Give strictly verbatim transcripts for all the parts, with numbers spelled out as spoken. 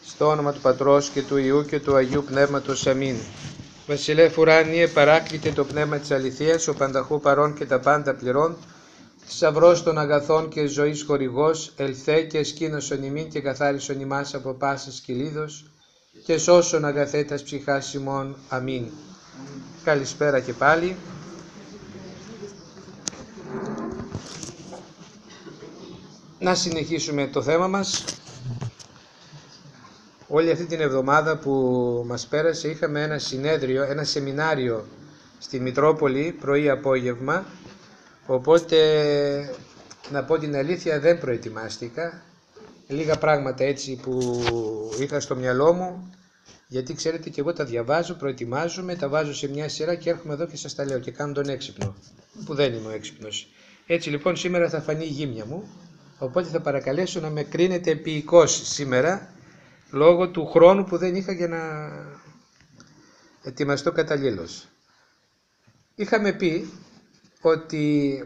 Στο όνομα του Πατρός και του Υιού και του Αγίου Πνεύματος. Αμήν. Βασιλεύ ουράνιε, παράκλητε το πνεύμα της αληθείας, ο πανταχού παρών και τα πάντα πληρών, θησαυρός των αγαθών και ζωής χορηγός, ελθέ και εσκήνωσον ημίν και καθάρισον ημάς από πάσης κυλίδος και σώσον αγαθέτας ψυχάς ημών. Αμήν. Καλησπέρα και πάλι. Να συνεχίσουμε το θέμα μας. Όλη αυτή την εβδομάδα που μας πέρασε είχαμε ένα συνέδριο, ένα σεμινάριο στη Μητρόπολη πρωί-απόγευμα, οπότε να πω την αλήθεια δεν προετοιμάστηκα. Λίγα πράγματα έτσι που είχα στο μυαλό μου, γιατί ξέρετε και εγώ τα διαβάζω, προετοιμάζομαι, τα βάζω σε μια σειρά και έρχομαι εδώ και σας τα λέω και κάνω τον έξυπνο, που δεν είμαι ο έξυπνος. Έτσι λοιπόν σήμερα θα φανεί η γύμνια μου, οπότε θα παρακαλέσω να με κρίνετε επίοικος σήμερα, λόγω του χρόνου που δεν είχα για να ετοιμαστώ καταλήλως. Είχαμε πει ότι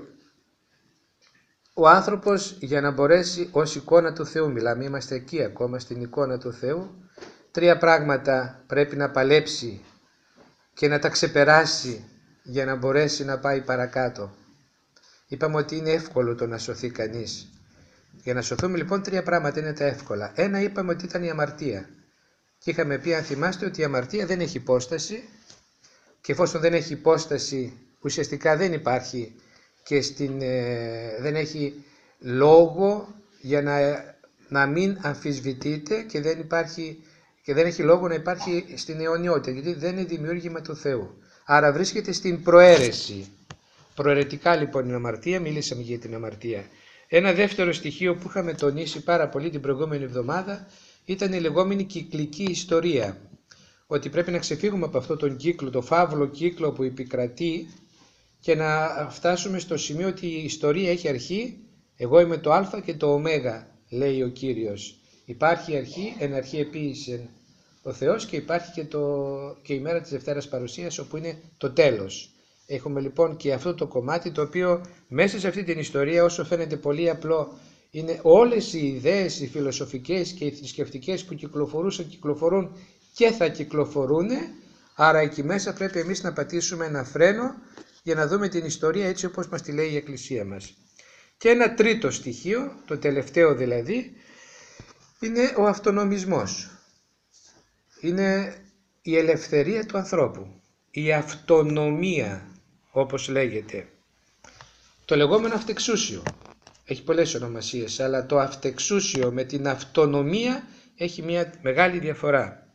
ο άνθρωπος για να μπορέσει ως εικόνα του Θεού, μιλάμε, είμαστε εκεί ακόμα στην εικόνα του Θεού, τρία πράγματα πρέπει να παλέψει και να τα ξεπεράσει για να μπορέσει να πάει παρακάτω. Είπαμε ότι είναι εύκολο το να σωθεί κανείς. Για να σωθούμε λοιπόν τρία πράγματα είναι τα εύκολα. Ένα είπαμε ότι ήταν η αμαρτία. Και είχαμε πει, αν θυμάστε, ότι η αμαρτία δεν έχει υπόσταση και εφόσον δεν έχει υπόσταση ουσιαστικά δεν υπάρχει και στην, ε, δεν έχει λόγο για να, να μην αμφισβητείται και δεν, υπάρχει, και δεν έχει λόγο να υπάρχει στην αιωνιότητα, γιατί δεν είναι δημιούργημα του Θεού. Άρα βρίσκεται στην προαίρεση. Προαιρετικά λοιπόν είναι αμαρτία, μιλήσαμε για την αμαρτία. Ένα δεύτερο στοιχείο που είχαμε τονίσει πάρα πολύ την προηγούμενη εβδομάδα ήταν η λεγόμενη κυκλική ιστορία. Ότι πρέπει να ξεφύγουμε από αυτόν τον κύκλο, το φαύλο κύκλο που επικρατεί και να φτάσουμε στο σημείο ότι η ιστορία έχει αρχή, εγώ είμαι το α και το ω, λέει ο Κύριος. Υπάρχει αρχή, εν αρχή επίησεν ο Θεός και υπάρχει και, το, και η μέρα της Δευτέρας Παρουσίας όπου είναι το τέλος. Έχουμε λοιπόν και αυτό το κομμάτι το οποίο μέσα σε αυτή την ιστορία, όσο φαίνεται πολύ απλό, είναι όλες οι ιδέες, οι φιλοσοφικές και οι θρησκευτικές που κυκλοφορούσαν, κυκλοφορούν και θα κυκλοφορούν. Άρα εκεί μέσα πρέπει εμείς να πατήσουμε ένα φρένο για να δούμε την ιστορία έτσι όπως μας τη λέει η Εκκλησία μας. Και ένα τρίτο στοιχείο, το τελευταίο δηλαδή, είναι ο αυτονομισμός. Είναι η ελευθερία του ανθρώπου, η αυτονομία όπως λέγεται. Το λεγόμενο αυτεξούσιο. Έχει πολλές ονομασίες, αλλά το αυτεξούσιο με την αυτονομία έχει μια μεγάλη διαφορά.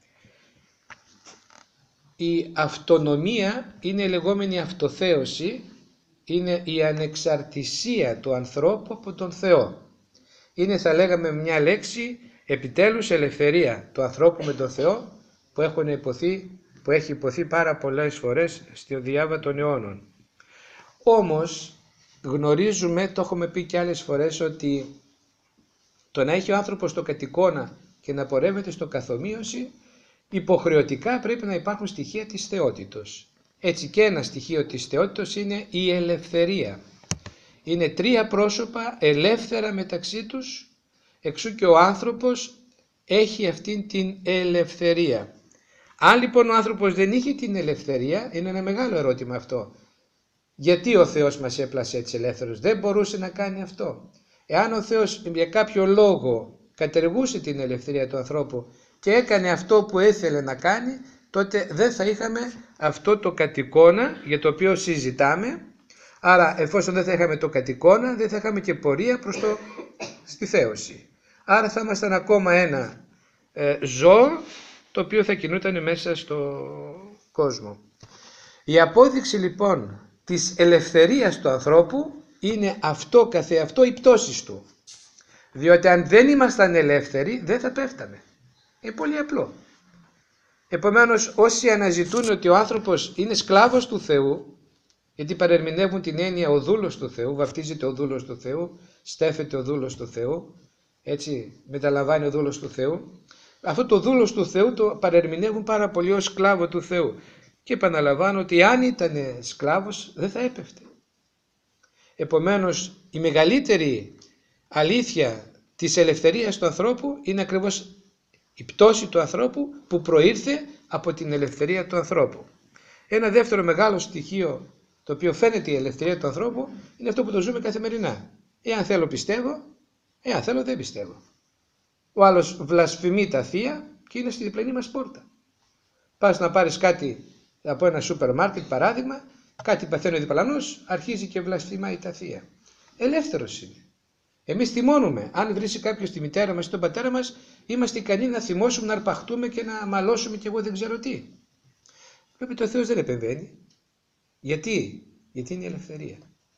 Η αυτονομία είναι η λεγόμενη αυτοθέωση, είναι η ανεξαρτησία του ανθρώπου από τον Θεό. Είναι, θα λέγαμε μια λέξη, επιτέλους ελευθερία του ανθρώπου με τον Θεό που, έχουν υποθεί, που έχει υποθεί πάρα πολλές φορές στο διάβα των αιώνων. Όμως γνωρίζουμε, το έχουμε πει και άλλες φορές, ότι το να έχει ο άνθρωπος το κατ' εικόνα και να πορεύεται στο καθομοίωση, υποχρεωτικά πρέπει να υπάρχουν στοιχεία της θεότητος. Έτσι και ένα στοιχείο της θεότητος είναι η ελευθερία. Είναι τρία πρόσωπα ελεύθερα μεταξύ τους, εξού και ο άνθρωπος έχει αυτήν την ελευθερία. Αν λοιπόν ο άνθρωπος δεν είχε την ελευθερία, είναι ένα μεγάλο ερώτημα αυτό. Γιατί ο Θεός μας έπλασε έτσι ελεύθερους? Δεν μπορούσε να κάνει αυτό. Εάν ο Θεός για κάποιο λόγο κατεργούσε την ελευθερία του ανθρώπου και έκανε αυτό που ήθελε να κάνει, τότε δεν θα είχαμε αυτό το κατ' εικόνα για το οποίο συζητάμε. Άρα εφόσον δεν θα είχαμε το κατ' εικόνα, δεν θα είχαμε και πορεία προς το, στη θέωση. Άρα θα ήμασταν ακόμα ένα ε, ζώο το οποίο θα κινούταν μέσα στο κόσμο. Η απόδειξη λοιπόν της ελευθερίας του ανθρώπου είναι αυτό καθεαυτό η πτώση του. Διότι αν δεν ήμασταν ελεύθεροι δεν θα πέφταμε. Είναι πολύ απλό. Επομένως όσοι αναζητούν ότι ο άνθρωπος είναι σκλάβος του Θεού, γιατί παρερμηνεύουν την έννοια ο δούλος του Θεού, βαφτίζεται ο δούλος του Θεού, στέφεται ο δούλος του Θεού, έτσι μεταλαμβάνει ο δούλος του Θεού, αυτό το δούλος του Θεού το παρερμηνεύουν πάρα πολύ ως σκλάβο του Θεού. Και επαναλαμβάνω ότι αν ήταν σκλάβος δεν θα έπεφτε. Επομένως η μεγαλύτερη αλήθεια της ελευθερίας του ανθρώπου είναι ακριβώς Η πτώση του ανθρώπου που προήρθε από την ελευθερία του ανθρώπου. Ένα δεύτερο μεγάλο στοιχείο το οποίο φαίνεται η ελευθερία του ανθρώπου είναι αυτό που το ζούμε καθημερινά. Εάν θέλω πιστεύω, εάν θέλω δεν πιστεύω. Ο άλλος βλασφημεί τα θεία και είναι στη διπλανή μας πόρτα. Πας να πάρεις κάτι από ένα σούπερ μάρκετ παράδειγμα, κάτι παθαίνει ο διπλανός, αρχίζει και βλασφημάει τα θεία. Ελεύθερος είναι. Εμείς θυμώνουμε. Αν βρίσει κάποιος τη μητέρα μας ή τον πατέρα μας, είμαστε ικανοί να θυμώσουμε, να αρπαχτούμε και να μαλώσουμε και εγώ δεν ξέρω τι. Βλέπετε, ο Θεός δεν επεμβαίνει. Γιατί? Γιατί είναι η ελευθερία.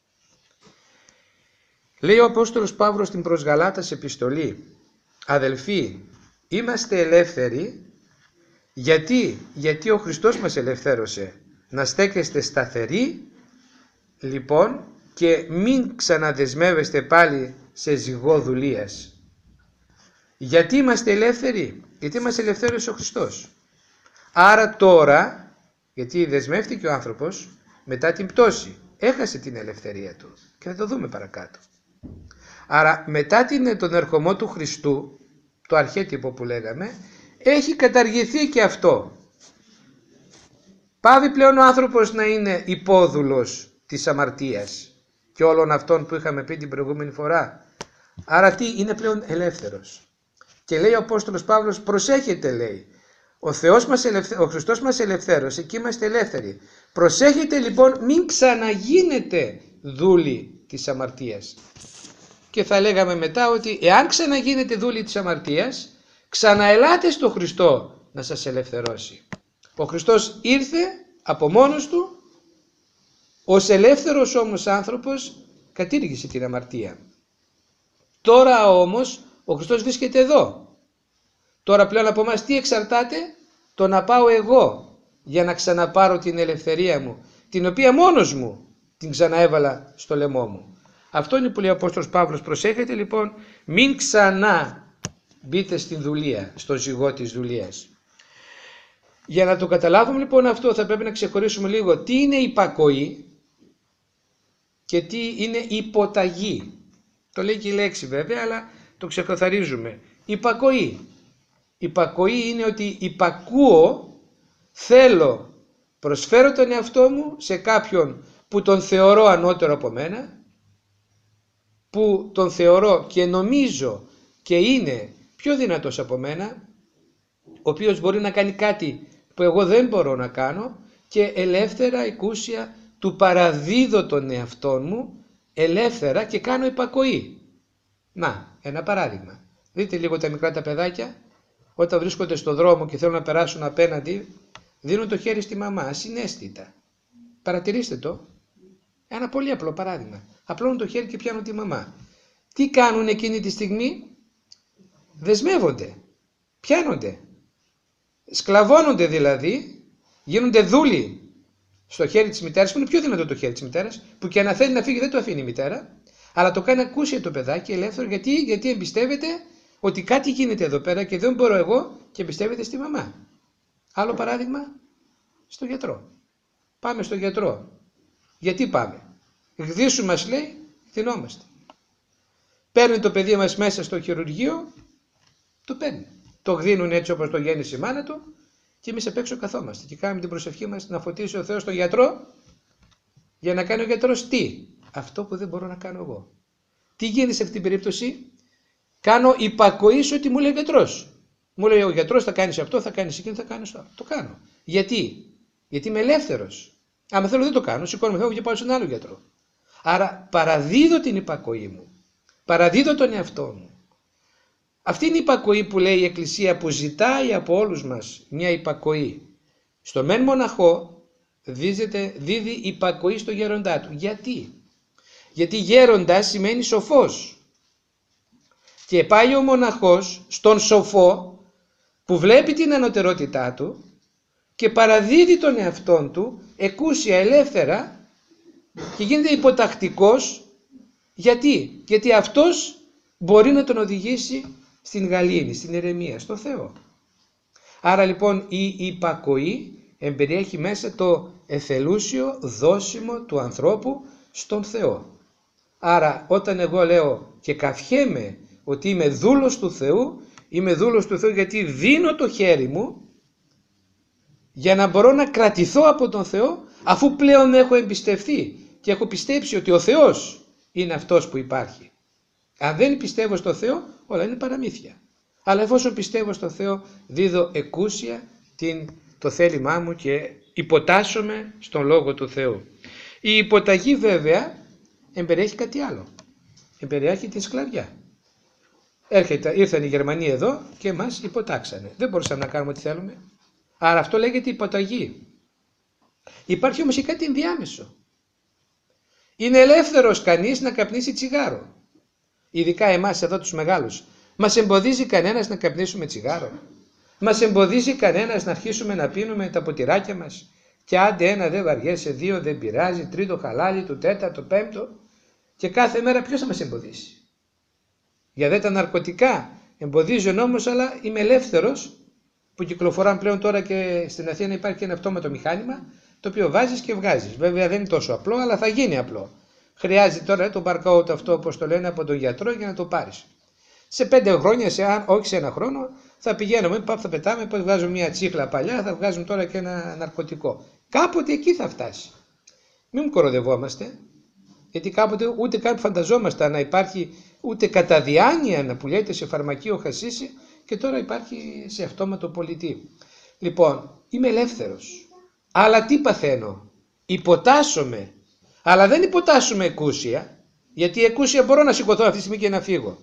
Λέει ο Απόστολος Παύλος στην προς Γαλάτας επιστολή, αδελφοί, είμαστε ελεύθεροι. Γιατί? Γιατί ο Χριστός μας ελευθέρωσε. Να στέκεστε σταθεροί, λοιπόν, και μην ξαναδεσμεύεστε πάλι σε ζυγό δουλείας. Γιατί είμαστε ελεύθεροι? Γιατί μας ελευθέρωσε ο Χριστός. Άρα τώρα, γιατί δεσμεύτηκε ο άνθρωπος μετά την πτώση, έχασε την ελευθερία του και θα το δούμε παρακάτω. Άρα μετά την, τον ερχομό του Χριστού, το αρχέτυπο που λέγαμε, έχει καταργηθεί και αυτό. Πάβει πλέον ο άνθρωπος να είναι υπόδουλος της αμαρτίας και όλων αυτών που είχαμε πει την προηγούμενη φορά. Άρα τι? Είναι πλέον ελεύθερος. Και λέει ο Απόστολος Παύλος, προσέχετε, λέει, ο, Θεός μας ελευθε... ο Χριστός μας ελευθέρωσε και είμαστε ελεύθεροι. Προσέχετε λοιπόν μην ξαναγίνετε δούλοι της αμαρτίας. Και θα λέγαμε μετά ότι εάν ξαναγίνετε δούλοι της αμαρτίας, ξαναελάτε στο Χριστό να σας ελευθερώσει. Ο Χριστός ήρθε από μόνος του, ως ελεύθερος όμως άνθρωπος κατήργησε την αμαρτία. Τώρα όμως ο Χριστός βρίσκεται εδώ. Τώρα πλέον από μας τι εξαρτάται? Το να πάω εγώ για να ξαναπάρω την ελευθερία μου, την οποία μόνος μου την ξαναέβαλα στο λαιμό μου. Αυτό είναι που λέει ο Απόστολος Παύλος. Προσέχετε λοιπόν μην ξανά μπείτε στην δουλεία, στο ζυγό της δουλείας. Για να το καταλάβουμε λοιπόν αυτό θα πρέπει να ξεχωρίσουμε λίγο τι είναι υπακοή και τι είναι υποταγή. Το λέει και η λέξη βέβαια, αλλά το ξεκαθαρίζουμε. Υπακοή. Υπακοή είναι ότι υπακούω, θέλω, προσφέρω τον εαυτό μου σε κάποιον που τον θεωρώ ανώτερο από μένα, που τον θεωρώ και νομίζω και είναι πιο δυνατός από μένα, ο οποίος μπορεί να κάνει κάτι που εγώ δεν μπορώ να κάνω και ελεύθερα, οικούσια, του παραδίδω τον εαυτό μου ελεύθερα και κάνω υπακοή. Να, ένα παράδειγμα. Δείτε λίγο τα μικρά τα παιδάκια, όταν βρίσκονται στο δρόμο και θέλουν να περάσουν απέναντι, δίνουν το χέρι στη μαμά, ασυναίσθητα. Παρατηρήστε το. Ένα πολύ απλό παράδειγμα. Απλώνουν το χέρι και πιάνουν τη μαμά. Τι κάνουν εκείνη τη στιγμή? Δεσμεύονται. Πιάνονται. Σκλαβώνονται δηλαδή, γίνονται δούλοι στο χέρι της μητέρας, που είναι πιο δυνατό το χέρι της μητέρας, που και αν θέλει να φύγει δεν το αφήνει η μητέρα, αλλά το κάνει ακούσια το παιδάκι ελεύθερο. Γιατί, γιατί εμπιστεύεται ότι κάτι γίνεται εδώ πέρα και δεν μπορώ εγώ και εμπιστεύεται στη μαμά. Άλλο παράδειγμα, στο γιατρό. Πάμε στο γιατρό. Γιατί πάμε? Γδίσου μας λέει, γδινόμαστε. Παίρνει το παιδί μας μέσα στο χειρουργείο, το παίρνει. Το γδίνουν έτσι όπως το γέννησε η μάνα του και εμείς απ' έξω καθόμαστε και κάνουμε την προσευχή μας να φωτίσει ο Θεός τον γιατρό για να κάνει ο γιατρός τι? Αυτό που δεν μπορώ να κάνω εγώ. Τι γίνεται σε αυτή την περίπτωση? Κάνω υπακοή σε ό,τι μου λέει ο γιατρός. Μου λέει ο γιατρός θα κάνεις αυτό, θα κάνεις εκείνο, θα κάνεις αυτό. Το κάνω. Γιατί? Γιατί είμαι ελεύθερος. Άμα θέλω δεν το κάνω, σηκώνομαι, φεύγω και πάω σε έναν άλλο γιατρό. Άρα παραδίδω την υπακοή μου. Παραδίδω τον εαυτό μου. Αυτή είναι η υπακοή που λέει η Εκκλησία, που ζητάει από όλους μας μια υπακοή. Στο μεν μοναχό δίδεται, δίδει υπακοή στο γέροντά του. Γιατί? Γιατί γέροντας σημαίνει σοφός. Και πάει ο μοναχός στον σοφό που βλέπει την ανωτερότητά του και παραδίδει τον εαυτόν του εκούσια ελεύθερα και γίνεται υποτακτικός. Γιατί? Γιατί αυτός μπορεί να τον οδηγήσει στην γαλήνη, στην ηρεμία, στο Θεό. Άρα λοιπόν η υπακοή εμπεριέχει μέσα το εθελούσιο δώσιμο του ανθρώπου στον Θεό. Άρα όταν εγώ λέω και καυχέμαι ότι είμαι δούλος του Θεού, είμαι δούλος του Θεού γιατί δίνω το χέρι μου για να μπορώ να κρατηθώ από τον Θεό, αφού πλέον έχω εμπιστευτεί και έχω πιστέψει ότι ο Θεός είναι αυτός που υπάρχει. Αν δεν πιστεύω στο Θεό, όλα είναι παραμύθια. Αλλά εφόσον πιστεύω στο Θεό, δίδω εκούσια την, το θέλημά μου και υποτάσσομαι στον Λόγο του Θεού. Η υποταγή βέβαια εμπεριέχει κάτι άλλο. Εμπεριέχει την σκλαβιά. Έρχεται, ήρθαν οι Γερμανοί εδώ και μας υποτάξανε. Δεν μπορούσαμε να κάνουμε ό,τι θέλουμε. Άρα αυτό λέγεται υποταγή. Υπάρχει όμως και κάτι ενδιάμεσο. Είναι ελεύθερος κανείς να καπνίσει τσιγάρο. Ειδικά εμάς εδώ τους μεγάλους. Μας εμποδίζει κανένας να καπνίσουμε τσιγάρο? Μας εμποδίζει κανένας να αρχίσουμε να πίνουμε τα ποτηράκια μας? Και άντε ένα δεν βαριέσαι, δύο δεν πειράζει, τρίτο χαλάλι, το τέταρτο, πέμπτο. Και κάθε μέρα ποιος θα μας εμποδίσει? Για δε τα ναρκωτικά εμποδίζει ο νόμος, αλλά είμαι ελεύθερος, που κυκλοφοράν πλέον τώρα και στην Αθήνα υπάρχει ένα αυτόματο μηχάνημα, το οποίο βάζεις και βγάζεις. Βέβαια δεν είναι τόσο απλό, αλλά θα γίνει απλό. Χρειάζεται τώρα το barcode αυτό, όπως το λένε, από τον γιατρό για να το πάρεις. Σε πέντε χρόνια, σε, αν, όχι σε ένα χρόνο, θα πηγαίνουμε, θα πετάμε, πώς βγάζουν μια τσίχλα παλιά, θα βγάζουν τώρα και ένα ναρκωτικό. Κάποτε εκεί θα φτάσει. Μην μου κοροδευόμαστε, γιατί κάποτε ούτε καν φανταζόμασταν να υπάρχει ούτε κατά διάνοια να πουλιέται σε φαρμακείο χασίσι και τώρα υπάρχει σε αυτόματο πολιτή. Λοιπόν, είμαι ελεύθερος. Αλλά τι παθαίνω? Υποτάσσομαι. Αλλά δεν υποτάσσομαι εκούσια, γιατί εκούσια μπορώ να σηκωθώ αυτή τη στιγμή και να φύγω.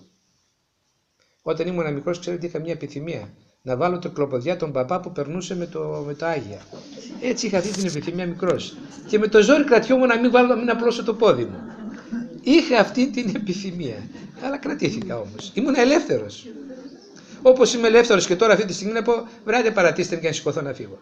Όταν ήμουν μικρός, ξέρετε, είχα μια επιθυμία να βάλω το κλοποδιά τον παπά που περνούσε με το, με το Άγια. Έτσι είχα αυτή την επιθυμία μικρός. Και με το ζόρι κρατιόμουν να μην, βάλω, να μην απλώσω το πόδι μου. Είχα αυτή την επιθυμία. Αλλά κρατήθηκα όμως. Ήμουν ελεύθερος. Όπως είμαι ελεύθερος και τώρα αυτή τη στιγμή να πω, βράδυ παρατήστε με και να σηκωθώ να φύγω.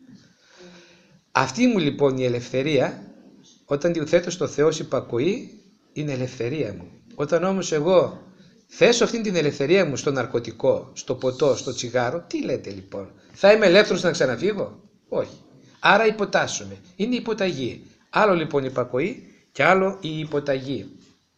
Αυτή μου λοιπόν η ελευθερία, όταν τη θέτω στο Θεό ως υπακοή, είναι ελευθερία μου. Όταν όμως εγώ θέσω αυτή την ελευθερία μου στο ναρκωτικό, στο ποτό, στο τσιγάρο, τι λέτε λοιπόν? Θα είμαι ελεύθερος να ξαναφύγω? Όχι. Άρα υποτάσσομαι. Είναι υποταγή. Άλλο λοιπόν η υπακοή και άλλο η υποταγή.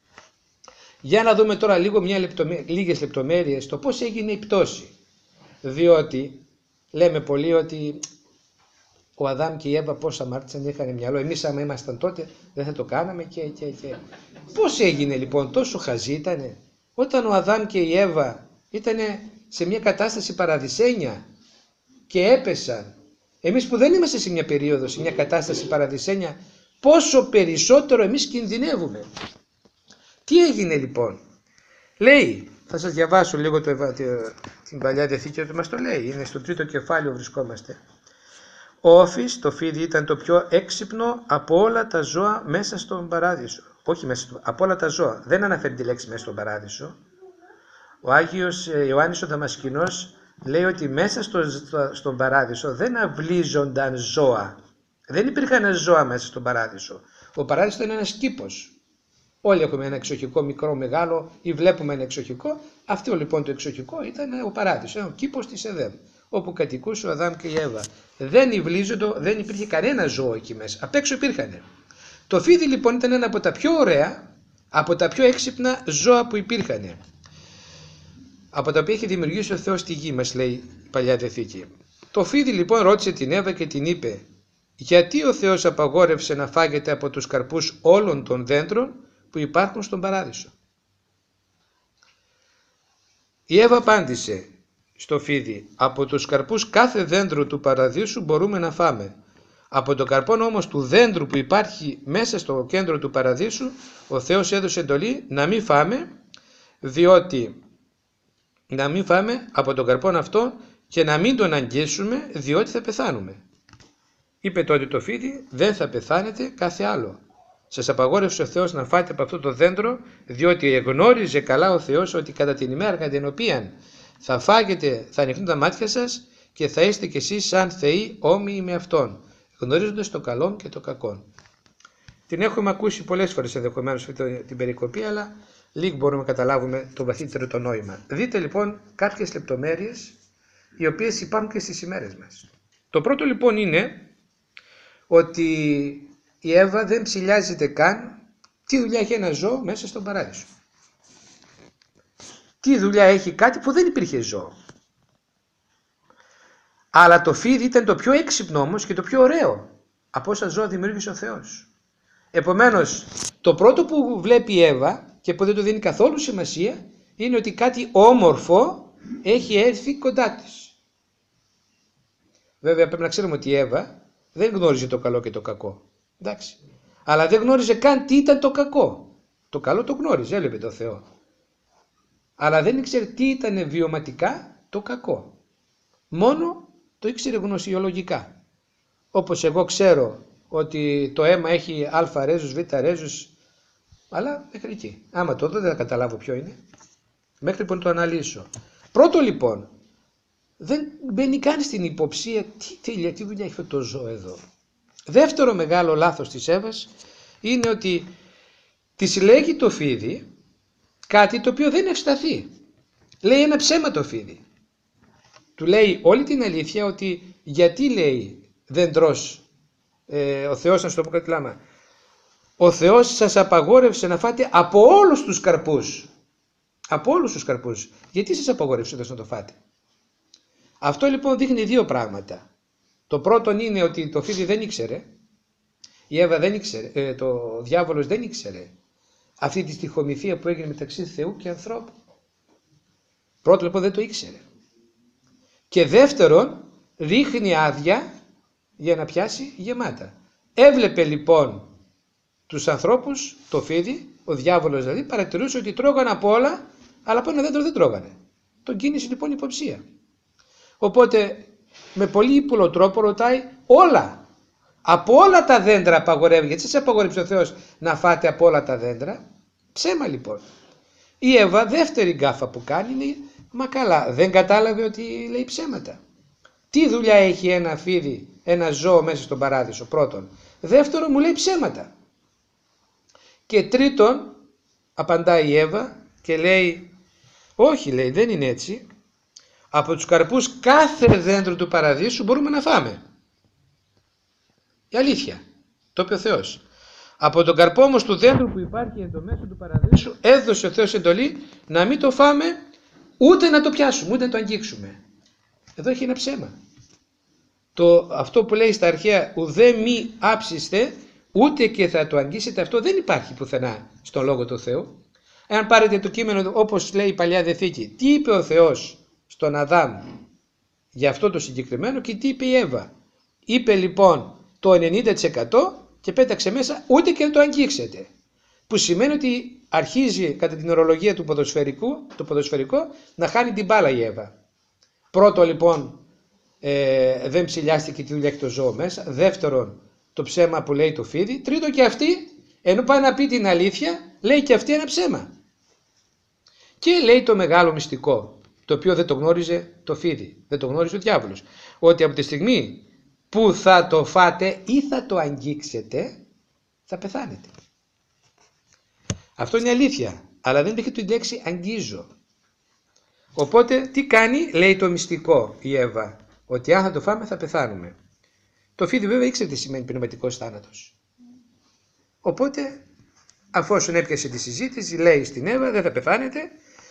Για να δούμε τώρα λίγο μια λεπτομέ... λίγες λεπτομέρειες το πώς έγινε η πτώση. Διότι λέμε πολύ ότι ο Αδάμ και η Εύα πώς αμάρτησαν, είχαν μυαλό. Εμείς άμα ήμασταν τότε δεν θα το κάναμε και, και, και. Πώς έγινε λοιπόν? Τόσο χαζή ήτανε? Όταν ο Αδάμ και η Εύα ήταν σε μια κατάσταση παραδεισένια και έπεσαν, εμείς που δεν είμαστε σε μια περίοδο, σε μια κατάσταση παραδεισένια, πόσο περισσότερο εμείς κινδυνεύουμε. Τι έγινε λοιπόν? Λέει, θα σας διαβάσω λίγο το, την Παλιά Διαθήκη, ότι μας το λέει, είναι στο τρίτο κεφάλαιο βρισκόμαστε. Ο Όφης, το φίδι, ήταν το πιο έξυπνο από όλα τα ζώα μέσα στον παράδεισο. Όχι μέσα στο, από όλα τα ζώα. Δεν αναφέρει τη λέξη μέσα στον παράδεισο. Ο Άγιος Ιωάννης ο Δαμασκηνός λέει ότι μέσα στο, στο, στον παράδεισο δεν αυλίζονταν ζώα. Δεν υπήρχαν ζώα μέσα στον παράδεισο. Ο παράδεισος ήταν ένας κήπος. Όλοι έχουμε ένα εξοχικό, μικρό, μεγάλο ή βλέπουμε ένα εξοχικό. Αυτό λοιπόν το εξοχικό ήταν ο παράδεισος, ο κήπος της Εδέμ, όπου κατοικούσε ο Αδάμ και η Εύα. Δεν υβλίζοντο, δεν υπήρχε κανένα ζώο εκεί μέσα. Απ' έξω υπήρχαν. Το φίδι λοιπόν ήταν ένα από τα πιο ωραία, από τα πιο έξυπνα ζώα που υπήρχαν. Από τα οποία είχε δημιουργήσει ο Θεός τη γη, μας λέει η Παλιά Διαθήκη. Το φίδι λοιπόν ρώτησε την Εύα και την είπε, γιατί ο Θεός απαγόρευσε να φάγετε από τους καρπούς όλων των δέντρων που υπάρχουν στον παράδεισο? Η Εύα απάντησε στο φίδι, από τους καρπούς κάθε δέντρου του παραδείσου μπορούμε να φάμε. Από το καρπόν όμως του δέντρου που υπάρχει μέσα στο κέντρο του παραδείσου, ο Θεός έδωσε εντολή να μην φάμε, διότι να μην φάμε από τον καρπόν αυτό και να μην τον αγγίσουμε, διότι θα πεθάνουμε. Είπε τότε το φίδι, δεν θα πεθάνετε κάθε άλλο. Σας απαγόρευσε ο Θεός να φάτε από αυτό το δέντρο, διότι εγνώριζε καλά ο Θεός ότι κατά την ημέρα κατά την οποία θα φάγετε, θα ανοιχτούν τα μάτια σας και θα είστε κι εσείς σαν θεοί όμοιοι με Αυτόν, γνωρίζοντας το καλό και το κακό. Την έχουμε ακούσει πολλές φορές ενδεχομένως την περικοπή, αλλά λίγο μπορούμε να καταλάβουμε το βαθύτερο το νόημα. Δείτε λοιπόν κάποιες λεπτομέρειες οι οποίες υπάρχουν και στις ημέρες μας. Το πρώτο λοιπόν είναι ότι η Εύα δεν ψηλιάζεται καν τι δουλειά έχει ένα ζώο μέσα στον παράδεισο. Τι δουλειά έχει κάτι που δεν υπήρχε ζώο. Αλλά το φίδι ήταν το πιο έξυπνο όμως και το πιο ωραίο από όσα ζώα δημιούργησε ο Θεός. Επομένως, το πρώτο που βλέπει η Εύα και που δεν του δίνει καθόλου σημασία είναι ότι κάτι όμορφο έχει έρθει κοντά της. Βέβαια πρέπει να ξέρουμε ότι η Εύα δεν γνώριζε το καλό και το κακό. Εντάξει. Αλλά δεν γνώριζε καν τι ήταν το κακό. Το καλό το γνώριζε, έλειπε το Θεό. Αλλά δεν ήξερε τι ήταν βιωματικά το κακό. Μόνο το ήξερε γνωσιολογικά. Όπως εγώ ξέρω ότι το αίμα έχει α ρέζους, β ρέζους, αλλά μέχρι εκεί. Άμα το δω δεν θα καταλάβω ποιο είναι. Μέχρι που να το αναλύσω. Πρώτο λοιπόν, δεν μπαίνει καν στην υποψία τι τέλεια, τι δουλειά έχει αυτό το ζώο εδώ. Δεύτερο μεγάλο λάθος της Εύας είναι ότι της λέγει το φίδι κάτι το οποίο δεν ευσταθεί. Λέει ένα ψέμα το φίδι. Του λέει όλη την αλήθεια ότι γιατί λέει δεν τρως, ε, ο Θεός, να σου το πω κάτι λάμα, ο Θεός σας απαγόρευσε να φάτε από όλους τους καρπούς. Από όλους τους καρπούς. Γιατί σας απαγόρευσε να το φάτε. Αυτό λοιπόν δείχνει δύο πράγματα. Το πρώτο είναι ότι το φίδι δεν ήξερε, η Εύα δεν ήξερε, ε, το διάβολος δεν ήξερε αυτή τη στοιχομηθεία που έγινε μεταξύ Θεού και ανθρώπου. Πρώτο λοιπόν δεν το ήξερε. Και δεύτερον ρίχνει άδεια για να πιάσει γεμάτα. Έβλεπε λοιπόν τους ανθρώπους, το φίδι, ο διάβολος δηλαδή, παρατηρούσε ότι τρώγανε από όλα, αλλά από ένα δέντρο δεν τρώγανε. Τον κίνησε λοιπόν υποψία. Οπότε με πολύ ύπουλο τρόπο ρωτάει όλα. Από όλα τα δέντρα απαγορεύει. Γιατί σας απαγορεύει ο Θεός να φάτε από όλα τα δέντρα. Ψέμα λοιπόν. Η Εύα δεύτερη γκάφα που κάνει λέει, μα καλά, δεν κατάλαβε ότι λέει ψέματα. Τι δουλειά έχει ένα φίδι, ένα ζώο μέσα στον παράδεισο, πρώτον. Δεύτερον, μου λέει ψέματα. Και τρίτον, απαντάει η Εύα και λέει, όχι λέει, δεν είναι έτσι. Από τους καρπούς κάθε δέντρο του παραδείσου μπορούμε να φάμε. Η αλήθεια, το είπε ο Θεός. Από τον καρπό όμως του δέντρου που υπάρχει εν το μέσο του παραδείσου έδωσε ο Θεός εντολή να μην το φάμε, ούτε να το πιάσουμε, ούτε να το αγγίξουμε. Εδώ έχει ένα ψέμα. Το, αυτό που λέει στα αρχαία ουδέ μη άψιστε, ούτε και θα το αγγίσετε, αυτό δεν υπάρχει πουθενά στον Λόγο του Θεού. Εάν πάρετε το κείμενο όπως λέει η Παλιά Διαθήκη, τι είπε ο Θεός στον Αδάμ για αυτό το συγκεκριμένο και τι είπε η Εύα. Είπε λοιπόν το ενενήντα τοις εκατό και πέταξε μέσα ούτε και να το αγγίξετε. Που σημαίνει ότι αρχίζει κατά την ορολογία του ποδοσφαιρικού, το ποδοσφαιρικό, να χάνει την μπάλα η Εύα. Πρώτο λοιπόν ε, δεν ψηλιάστηκε τι δουλειά έχει το ζώο μέσα. Δεύτερον το ψέμα που λέει το φίδι. Τρίτο και αυτή ενώ πάει να πει την αλήθεια λέει και αυτή ένα ψέμα. Και λέει το μεγάλο μυστικό, το οποίο δεν το γνώριζε το φίδι, δεν το γνώριζε ο διάβολος. Ότι από τη στιγμή που θα το φάτε ή θα το αγγίξετε θα πεθάνετε. Αυτό είναι αλήθεια, αλλά δεν έχει την λέξη αγγίζω. Οπότε τι κάνει, λέει το μυστικό η Εύα, ότι αν θα το φάμε θα πεθάνουμε. Το φίδι βέβαια ήξερε τι σημαίνει πνευματικός θάνατος. Οπότε αφόσον έπιασε τη συζήτηση λέει στην Εύα δεν θα πεθάνετε.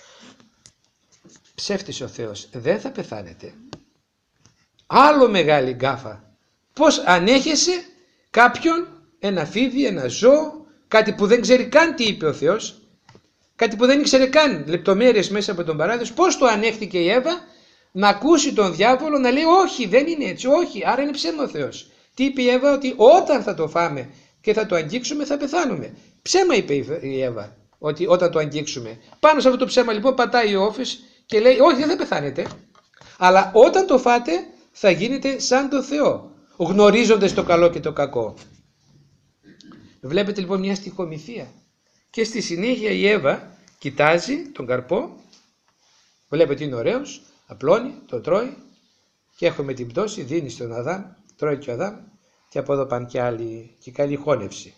Ψεύτησε ο Θεός, δεν θα πεθάνετε. Άλλο μεγάλη γκάφα. Πώς ανέχεσαι κάποιον, ένα φίδι, ένα ζώο, κάτι που δεν ξέρει καν τι είπε ο Θεός, κάτι που δεν ήξερε καν λεπτομέρειες μέσα από τον παράδεισο, πώς το ανέχτηκε η Εύα να ακούσει τον διάβολο να λέει όχι δεν είναι έτσι, όχι, άρα είναι ψέμα ο Θεός. Τι είπε η Εύα, ότι όταν θα το φάμε και θα το αγγίξουμε θα πεθάνουμε. Ψέμα είπε η Εύα, ότι όταν το αγγίξουμε. Πάνω σε αυτό το ψέμα λοιπόν πατάει ο όφης και λέει όχι δεν θα πεθάνετε, αλλά όταν το φάτε θα γίνετε σαν το Θεό, γνωρίζοντας το καλό και το κακό. Βλέπετε λοιπόν μια στοιχομηθεία. Και στη συνέχεια η Εύα κοιτάζει τον καρπό, βλέπετε είναι ωραίος, απλώνει, το τρώει και έχουμε την πτώση, δίνει στον Αδάμ, τρώει και ο Αδάμ και από εδώ πάνε και, άλλη, και καλή χώνευση.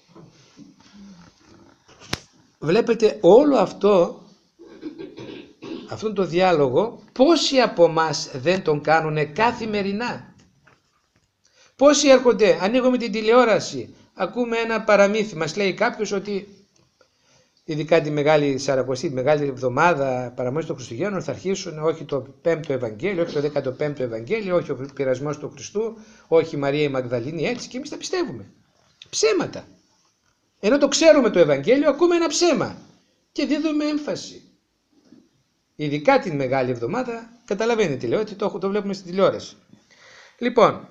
Βλέπετε όλο αυτό, αυτόν το διάλογο, πόσοι από εμάς δεν τον κάνουν καθημερινά. Πόσοι έρχονται, ανοίγουμε την τηλεόραση, ακούμε ένα παραμύθι, μας λέει κάποιος ότι ειδικά τη Μεγάλη Σαρακοστή, τη Μεγάλη Εβδομάδα παραμονής των Χριστουγέννων, θα αρχίσουν όχι το πέμπτο Ευαγγέλιο, όχι το δέκατο πέμπτο Ευαγγέλιο, όχι ο πειρασμός του Χριστού, όχι η Μαρία η Μαγδαλήνη, έτσι, και εμείς τα πιστεύουμε. Ψέματα. Ενώ το ξέρουμε το Ευαγγέλιο, ακούμε ένα ψέμα και δίδουμε έμφαση. Ειδικά την Μεγάλη Εβδομάδα, καταλαβαίνετε τι λέω, ότι το, το βλέπουμε στην τηλεόραση. Λοιπόν,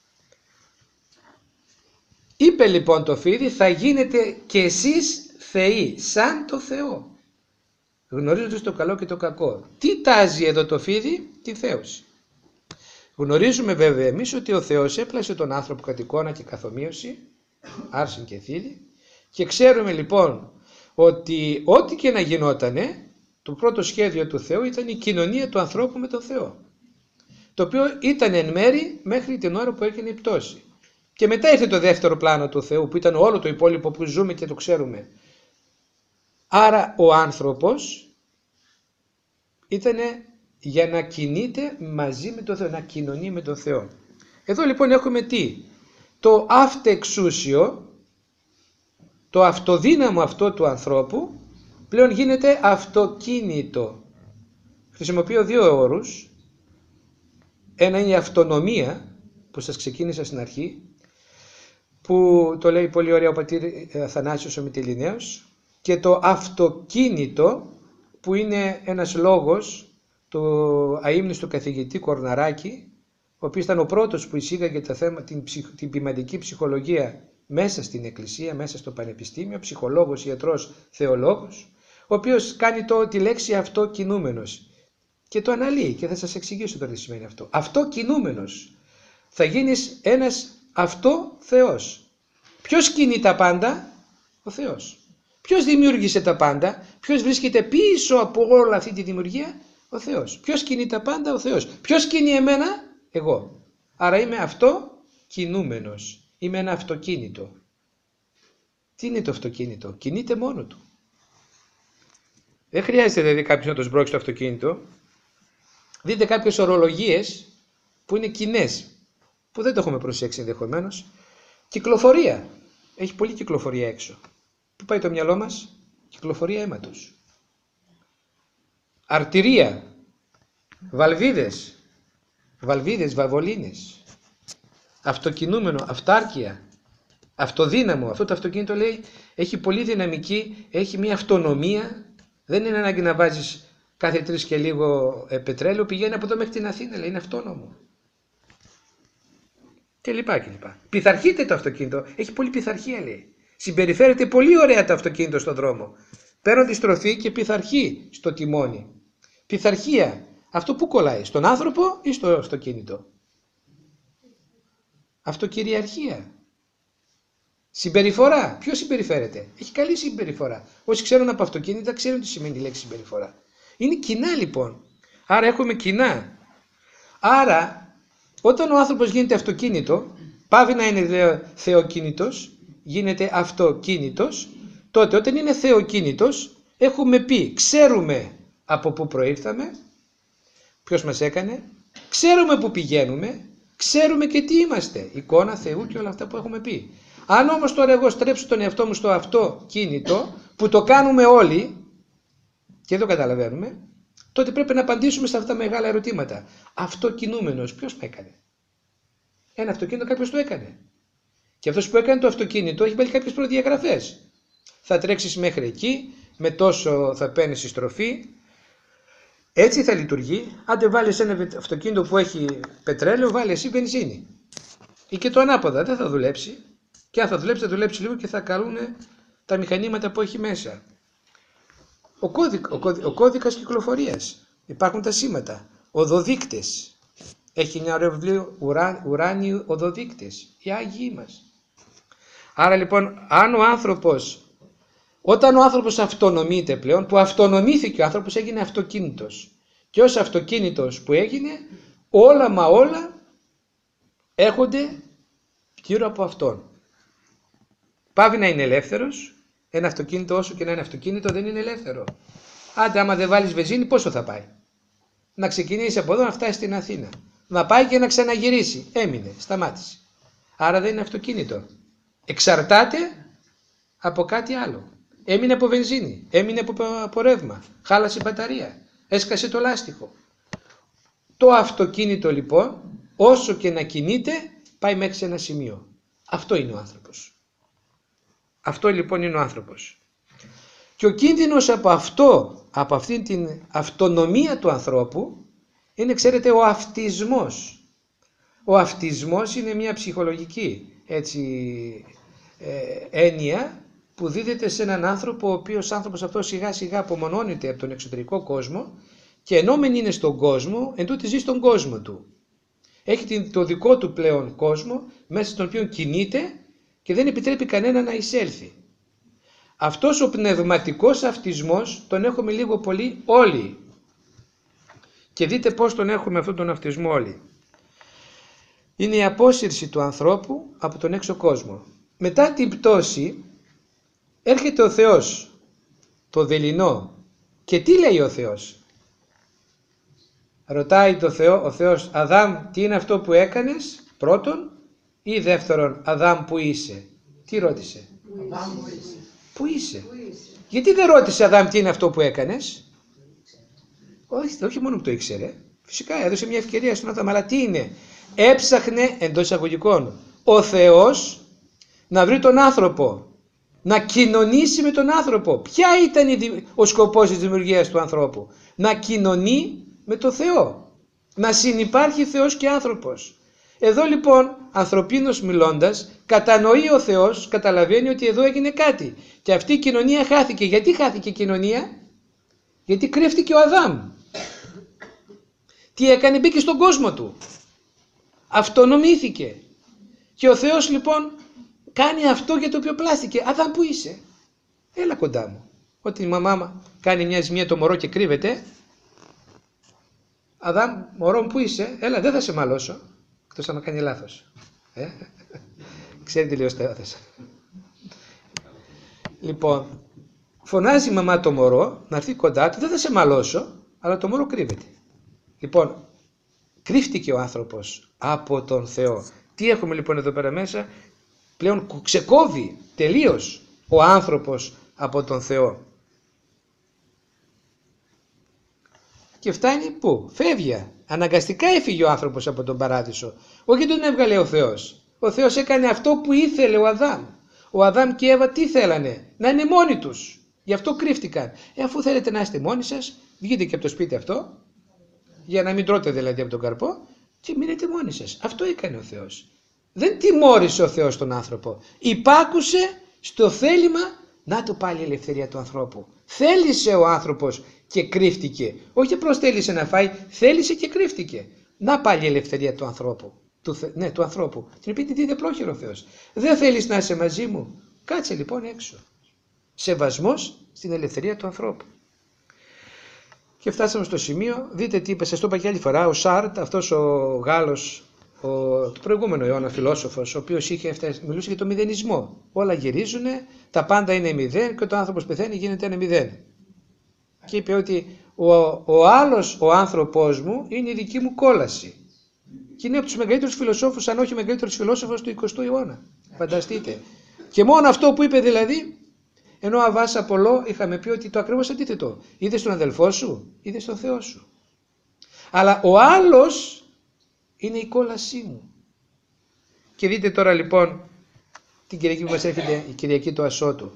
είπε λοιπόν το φίδι, θα γίνετε κι εσείς θεοί, σαν το Θεό, γνωρίζοντας το καλό και το κακό. Τι τάζει εδώ το φίδι? Τη θέωση. Γνωρίζουμε βέβαια εμείς ότι ο Θεός έπλασε τον άνθρωπο κατ' εικόνα και καθομοίωση, άρσεν και θήλη, και ξέρουμε λοιπόν ότι ό,τι και να γινότανε, το πρώτο σχέδιο του Θεού ήταν η κοινωνία του ανθρώπου με τον Θεό, το οποίο ήταν εν μέρη μέχρι την ώρα που έγινε η πτώση. Και μετά ήρθε το δεύτερο πλάνο του Θεού, που ήταν όλο το υπόλοιπο που ζούμε και το ξέρουμε. Άρα ο άνθρωπος ήταν για να κινείται μαζί με τον Θεό, να κοινωνεί με τον Θεό. Εδώ λοιπόν έχουμε τι? Το αυτεξούσιο, το αυτοδύναμο αυτό του ανθρώπου, πλέον γίνεται αυτοκίνητο. Χρησιμοποιώ δύο όρους. Ένα είναι η αυτονομία, που σας ξεκίνησα στην αρχή, που το λέει πολύ ωραία ο πατήρ Αθανάσιος ο Μυτιληναίος, και το αυτοκίνητο, που είναι ένας λόγος του αείμνηστου καθηγητή Κορναράκη, ο οποίος ήταν ο πρώτος που εισήγαγε τα θέματα, την, ψυχ, την ποιμαντική ψυχολογία μέσα στην Εκκλησία, μέσα στο Πανεπιστήμιο, ψυχολόγος, ιατρός, θεολόγος, ο οποίος κάνει το, τη λέξη αυτοκινούμενος και το αναλύει, και θα σας εξηγήσω τώρα τι σημαίνει αυτό. Αυτοκινούμενος. Θα γίνεις ένας αυτό Θεός. Ποιος κινεί τα πάντα? Ο Θεός. Ποιος δημιούργησε τα πάντα? Ποιος βρίσκεται πίσω από όλη αυτή τη δημιουργία? Ο Θεός. Ποιος κινεί τα πάντα? Ο Θεός. Ποιος κινεί εμένα? Εγώ. Άρα είμαι αυτοκινούμενος. Είμαι ένα αυτοκίνητο. Τι είναι το αυτοκίνητο? Κινείται μόνο του. Δεν χρειάζεται δηλαδή κάποιος να το σμπρώξει το αυτοκίνητο. Δείτε κάποιες ορολογίες που είναι κοινές, που δεν το έχουμε προσέξει ενδεχομένως. Κυκλοφορία. Έχει πολλή κυκλοφορία έξω. Πού πάει το μυαλό μας? Κυκλοφορία αίματος. Αρτηρία. Βαλβίδες. Βαλβίδες, βαβολίνες. Αυτοκινούμενο, αυτάρκεια. Αυτοδύναμο. Αυτό το αυτοκίνητο λέει έχει πολύ δυναμική, έχει μια αυτονομία. Δεν είναι ανάγκη να βάζεις κάθε τρεις και λίγο ε, πετρέλαιο, πηγαίνει από εδώ μέχρι την Αθήνα, λέει, είναι αυτόνομο. Και λοιπά και λοιπά. Πειθαρχείται το αυτοκίνητο, έχει πολύ πειθαρχία, λέει. Συμπεριφέρεται πολύ ωραία το αυτοκίνητο στον δρόμο. Παίρνω τη στροφή και πειθαρχεί στο τιμόνι. Πειθαρχία. Αυτό που κολλάει, στον άνθρωπο ή στο αυτοκίνητο? Αυτοκυριαρχία. Συμπεριφορά. Ποιος συμπεριφέρεται? Έχει καλή συμπεριφορά. Όσοι ξέρουν από αυτοκίνητα ξέρουν τι σημαίνει η λέξη συμπεριφορά. Είναι κοινά λοιπόν. Άρα έχουμε κοινά. Άρα όταν ο άνθρωπος γίνεται αυτοκίνητο, πάβει να είναι θεοκίνητος, γίνεται αυτοκίνητος, τότε όταν είναι θεοκίνητος έχουμε πει, ξέρουμε από πού προήρθαμε, ποιος μας έκανε, ξέρουμε πού πηγαίνουμε, ξέρουμε και τι είμαστε, εικόνα Θεού και όλα αυτά που έχουμε πει. Αν όμως τώρα εγώ στρέψω τον εαυτό μου στο αυτοκίνητο, που το κάνουμε όλοι και δεν το καταλαβαίνουμε, τότε πρέπει να απαντήσουμε σε αυτά τα μεγάλα ερωτήματα. Αυτοκινούμενος, ποιος με έκανε? Ένα αυτοκίνητο κάποιος το έκανε. Και αυτός που έκανε το αυτοκίνητο έχει βάλει κάποιες προδιαγραφές. Θα τρέξεις μέχρι εκεί, με τόσο θα παίρνεις η στροφή, έτσι θα λειτουργεί. Αν δεν βάλεις ένα αυτοκίνητο που έχει πετρέλαιο, βάλει εσύ βενζίνη. Ή και το ανάποδα, δεν θα δουλέψει. Και αν θα δουλέψει, θα δουλέψει λίγο και θα καλούν τα μηχανήματα που έχει μέσα. Ο, κώδικα, ο, κώδικα, ο κώδικας κυκλοφορίας. Υπάρχουν τα σήματα. Οδοδείκτες. Έχει ένα ωραίο βιβλίο, ουρά, ουράνιοι οδοδείκτες. Οι Άγιοι μας. Άρα λοιπόν, αν ο άνθρωπος, όταν ο άνθρωπος αυτονομείται πλέον, που αυτονομήθηκε ο άνθρωπος, έγινε αυτοκίνητος. Και ως αυτοκίνητος που έγινε, όλα μα όλα έρχονται γύρω από αυτόν. Πάβει να είναι ελεύθερος. Ένα αυτοκίνητο, όσο και να είναι αυτοκίνητο, δεν είναι ελεύθερο. Άντε, άμα δεν βάλεις βενζίνη, πόσο θα πάει? Να ξεκινήσει από εδώ να φτάσει στην Αθήνα. Να πάει και να ξαναγυρίσει. Έμεινε, σταμάτησε. Άρα δεν είναι αυτοκίνητο. Εξαρτάται από κάτι άλλο. έμεινε από βενζίνη, έμεινε από, από ρεύμα, χάλασε η μπαταρία, έσκασε το λάστιχο. Το αυτοκίνητο λοιπόν, όσο και να κινείται, πάει μέχρι σε ένα σημείο. Αυτό είναι ο άνθρωπος. Αυτό λοιπόν είναι ο άνθρωπος. Και ο κίνδυνος από αυτό, από αυτήν την αυτονομία του ανθρώπου, είναι, ξέρετε, ο αυτισμός. Ο αυτισμός είναι μια ψυχολογική έτσι, ε, έννοια που δίδεται σε έναν άνθρωπο, ο οποίος άνθρωπος αυτός σιγά σιγά απομονώνεται από τον εξωτερικό κόσμο και ενώ μεν είναι στον κόσμο, εν τούτη ζει στον κόσμο του. Έχει το δικό του πλέον κόσμο, μέσα στον οποίο κινείται και δεν επιτρέπει κανένα να εισέλθει. Αυτός ο πνευματικός αυτισμός τον έχουμε λίγο πολύ όλοι. Και δείτε πώς τον έχουμε αυτόν τον αυτισμό όλοι. Είναι η απόσυρση του ανθρώπου από τον έξω κόσμο. Μετά την πτώση έρχεται ο Θεός, το δειλινό. Και τι λέει ο Θεός? Ρωτάει το Θεό, ο Θεός, Αδάμ, τι είναι αυτό που έκανες, πρώτον, ή δεύτερον, Αδάμ, που είσαι? Τι ρώτησε? Που είσαι. Πού είσαι? Πού είσαι. Γιατί δεν ρώτησε Αδάμ τι είναι αυτό που έκανες? Όχι, όχι μόνο που το ήξερε. Φυσικά έδωσε μια ευκαιρία στον Αδάμ, αλλά τι είναι? Έψαχνε, εντός εισαγωγικών, ο Θεός να βρει τον άνθρωπο, να κοινωνήσει με τον άνθρωπο. Ποια ήταν ο σκοπός της δημιουργίας του ανθρώπου? Να κοινωνεί με το Θεό. Να συνυπάρχει Θεός και άνθρωπος. Εδώ λοιπόν, ανθρωπίνως μιλώντας, κατανοεί ο Θεός, καταλαβαίνει ότι εδώ έγινε κάτι. Και αυτή η κοινωνία χάθηκε. Γιατί χάθηκε η κοινωνία? Γιατί κρύφτηκε ο Αδάμ. Τι έκανε? Μπήκε στον κόσμο του. Αυτονομήθηκε. Και ο Θεός λοιπόν κάνει αυτό για το οποίο πλάστηκε. Αδάμ, που είσαι? Έλα κοντά μου. Όταν η μαμά κάνει μια ζημία το μωρό και κρύβεται, Αδάμ, μωρό μου, που είσαι? Έλα, δεν θα σε μαλώσω. Εκτός άμα κάνει λάθος. Ε? Ξέρετε λίγο στέαθες. Λοιπόν, φωνάζει η μαμά το μωρό να έρθει κοντά του, δεν θα σε μαλώσω, αλλά το μωρό κρύβεται. Λοιπόν, κρύφτηκε ο άνθρωπος από τον Θεό. Τι έχουμε λοιπόν εδώ πέρα μέσα? Πλέον ξεκόβει τελείως ο άνθρωπος από τον Θεό. Και φτάνει πού? Φεύγει. Αναγκαστικά έφυγε ο άνθρωπος από τον παράδεισο. Όχι τον έβγαλε ο Θεός. Ο Θεός έκανε αυτό που ήθελε ο Αδάμ. Ο Αδάμ και η Εύα τι θέλανε? Να είναι μόνοι τους. Γι' αυτό κρύφτηκαν. Ε, αφού θέλετε να είστε μόνοι σας, βγείτε και από το σπίτι αυτό, για να μην τρώτε δηλαδή από τον καρπό, και μείνετε μόνοι σας. Αυτό έκανε ο Θεός. Δεν τιμώρησε ο Θεός τον άνθρωπο. Υπάκουσε στο θέλημα, να το πάλι η ελευθερία του ανθρώπου. Θέλησε ο άνθρωπος και κρύφτηκε. Όχι απλώς θέλησε να φάει, θέλησε και κρύφτηκε. Να πάλι η ελευθερία του ανθρώπου. Του, ναι, του ανθρώπου. Την οποία την είδε πρόχειρο ο Θεός. Δεν θέλεις να είσαι μαζί μου? Κάτσε λοιπόν έξω. Σεβασμός στην ελευθερία του ανθρώπου. Και φτάσαμε στο σημείο, δείτε τι είπε, σας το είπα και άλλη φορά, ο Σάρτ, αυτός ο Γάλλος, ο, το προηγούμενο αιώνα φιλόσοφος, ο οποίος είχε, μιλούσε για το μηδενισμό. Όλα γυρίζουν, τα πάντα είναι μηδέν και όταν ο άνθρωπος πεθαίνει γίνεται ένα μηδέν. Και είπε ότι ο, ο άλλος ο άνθρωπός μου είναι η δική μου κόλαση. Και είναι από τους μεγαλύτερους φιλοσόφους, αν όχι ο μεγαλύτερος φιλόσοφος του εικοστού αιώνα. Φανταστείτε. Και μόνο αυτό που είπε δηλαδή, ενώ Αβάς Απολό είχαμε πει ότι το ακριβώς αντίθετο. Είδες τον αδελφό σου, είδες τον Θεό σου. Αλλά ο άλλος είναι η κόλασή μου. Και δείτε τώρα λοιπόν την Κυριακή που μας έρχεται, η Κυριακή του Ασώτου.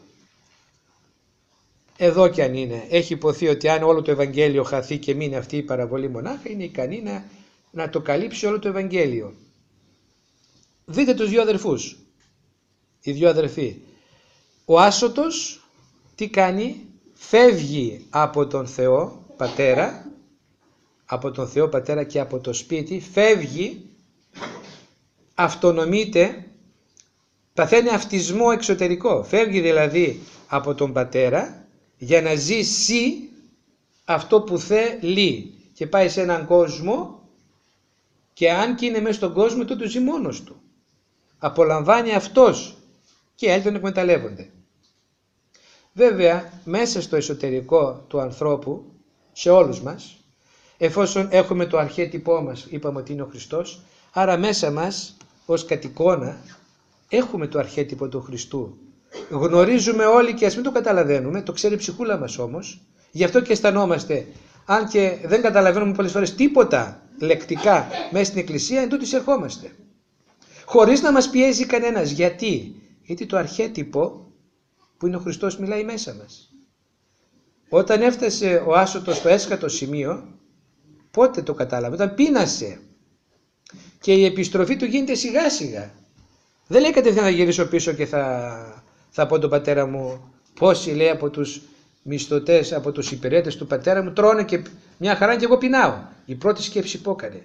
Εδώ κι αν είναι, έχει υποθεί ότι αν όλο το Ευαγγέλιο χαθεί και μείνει αυτή η παραβολή μονάχα, είναι ικανή να, να το καλύψει όλο το Ευαγγέλιο. Δείτε τους δύο αδερφούς, οι δύο αδερφοί. Ο άσωτος τι κάνει? Φεύγει από τον Θεό Πατέρα, από τον Θεό Πατέρα και από το σπίτι, φεύγει, αυτονομείται, παθαίνει αυτισμό εξωτερικό. Φεύγει δηλαδή από τον Πατέρα για να ζήσει αυτό που θέλει και πάει σε έναν κόσμο και αν και είναι μέσα στον κόσμο τότε ζει μόνος του. Απολαμβάνει αυτός και οι άλλοι τον εκμεταλλεύονται. Βέβαια, μέσα στο εσωτερικό του ανθρώπου, σε όλους μας, εφόσον έχουμε το αρχέτυπό μας, είπαμε ότι είναι ο Χριστός, άρα μέσα μας, ως κατ' εικόνα, έχουμε το αρχέτυπο του Χριστού. γνωρίζουμε όλοι και ας μην το καταλαβαίνουμε, το ξέρει η ψυχούλα μας όμως, γι' αυτό και αισθανόμαστε, αν και δεν καταλαβαίνουμε πολλές φορές τίποτα λεκτικά μέσα στην Εκκλησία, εν τούτοις ερχόμαστε. Χωρίς να μας πιέζει κανένας. Γιατί? Γιατί το αρχέτυπο που είναι ο Χριστός μιλάει μέσα μας. Όταν έφτασε ο άσωτος στο έσχατο σημείο, πότε το κατάλαβε? Όταν πείνασε. Και η επιστροφή του γίνεται σιγά σιγά. Δεν λέει κατευθείαν να γυρίσω πίσω και θα, θα πω τον πατέρα μου, πόσοι λέει από τους μισθωτές, από τους υπηρέτες του πατέρα μου τρώνε και μια χαρά και εγώ πεινάω. Η πρώτη σκέψη που έκανε.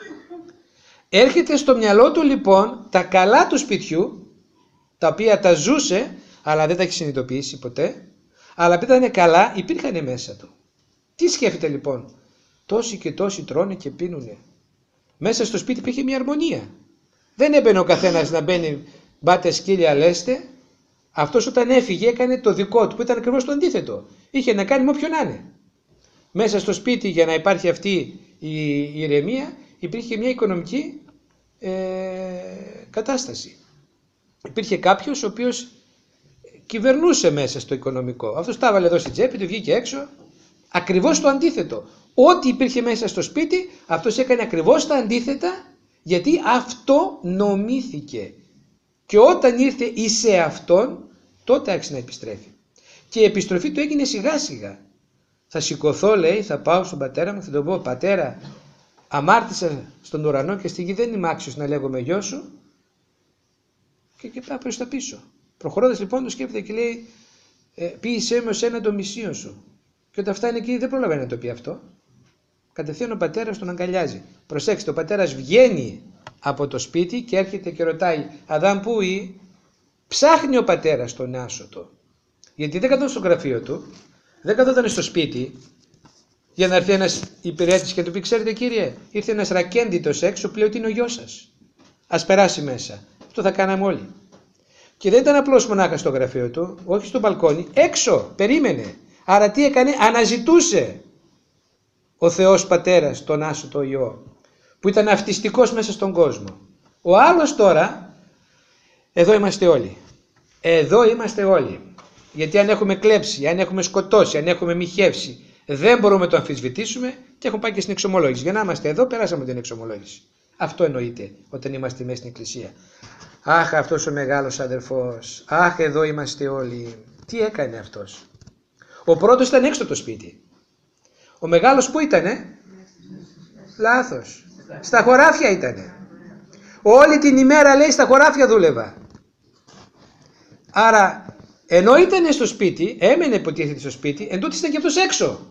Έρχεται στο μυαλό του λοιπόν τα καλά του σπιτιού, τα οποία τα ζούσε, αλλά δεν τα έχει συνειδητοποιήσει ποτέ, αλλά επειδή ήταν καλά, υπήρχαν μέσα του. Τι σκέφτεται λοιπόν? Τόσοι και τόσοι τρώνε και πίνουνε. Μέσα στο σπίτι υπήρχε μια αρμονία. Δεν έμπαινε ο καθένας να μπαίνει μπάτε σκύλια λέστε. Αυτός όταν έφυγε έκανε το δικό του που ήταν ακριβώς το αντίθετο. Είχε να κάνει με όποιον να είναι. Μέσα στο σπίτι, για να υπάρχει αυτή η ηρεμία, υπήρχε μια οικονομική ε, κατάσταση. Υπήρχε κάποιος ο οποίος κυβερνούσε μέσα στο οικονομικό. Αυτός τα έβαλε εδώ στην τσέπη, του βγήκε έξω. Ακριβώς το αντίθετο. Ό,τι υπήρχε μέσα στο σπίτι, αυτός έκανε ακριβώς τα αντίθετα, γιατί αυτό νομήθηκε. Και όταν ήρθε εις σε αυτόν, τότε άρχισε να επιστρέφει. Και η επιστροφή του έγινε σιγά σιγά. Θα σηκωθώ, λέει, θα πάω στον πατέρα μου, θα τον πω, πατέρα, αμάρτησα στον ουρανό και στη γη, δεν είμαι άξιος να λέγομαι γιος σου. Και, και πάω προς τα πίσω. Προχωρώντας λοιπόν το σκέφτεται και λέει, ε, ποίησέ με ως ένα το μισείο σου. Και όταν φτάνει εκεί δεν προλαβαίνει να το πει αυτό. Κατευθείαν ο πατέρας τον αγκαλιάζει. Προσέξτε, ο πατέρας βγαίνει από το σπίτι και έρχεται και ρωτάει, Αδάμ πού ή? Ψάχνει ο πατέρας τον άσωτο. Γιατί δεν καθόταν στο γραφείο του, δεν καθόταν στο σπίτι για να έρθει ένας υπηρέτης και του πει, ξέρετε κύριε, ήρθε ένας ρακέντητος έξω που λέει ότι είναι ο γιος σας. Ας περάσει μέσα. Αυτό θα κάναμε όλοι. Και δεν ήταν απλώς μονάχα στο γραφείο του, όχι στο μπαλκόνι, έξω, περίμενε. Άρα τι έκανε? Αναζητούσε ο Θεός Πατέρας τον άσωτο Υιό, που ήταν αυτιστικός μέσα στον κόσμο. Ο άλλος τώρα, εδώ είμαστε όλοι. Εδώ είμαστε όλοι. Γιατί αν έχουμε κλέψει, αν έχουμε σκοτώσει, αν έχουμε μοιχεύσει, δεν μπορούμε να το αμφισβητήσουμε και έχουμε πάει και στην εξομολόγηση. Για να είμαστε εδώ, περάσαμε την εξομολόγηση. Αυτό εννοείται όταν είμαστε μέσα στην Εκκλησία. Αχ, αυτός ο μεγάλος αδερφός. Αχ, εδώ είμαστε όλοι. Τι έκανε αυτός? Ο πρώτος ήταν έξω από το σπίτι. Ο μεγάλος που ήτανε? Λάθος. Στα χωράφια ήτανε. Όλη την ημέρα λέει στα χωράφια δούλευα. Άρα ενώ ήτανε στο σπίτι, έμενε υποτίθεται στο σπίτι, εν τούτοις ήταν και αυτός έξω.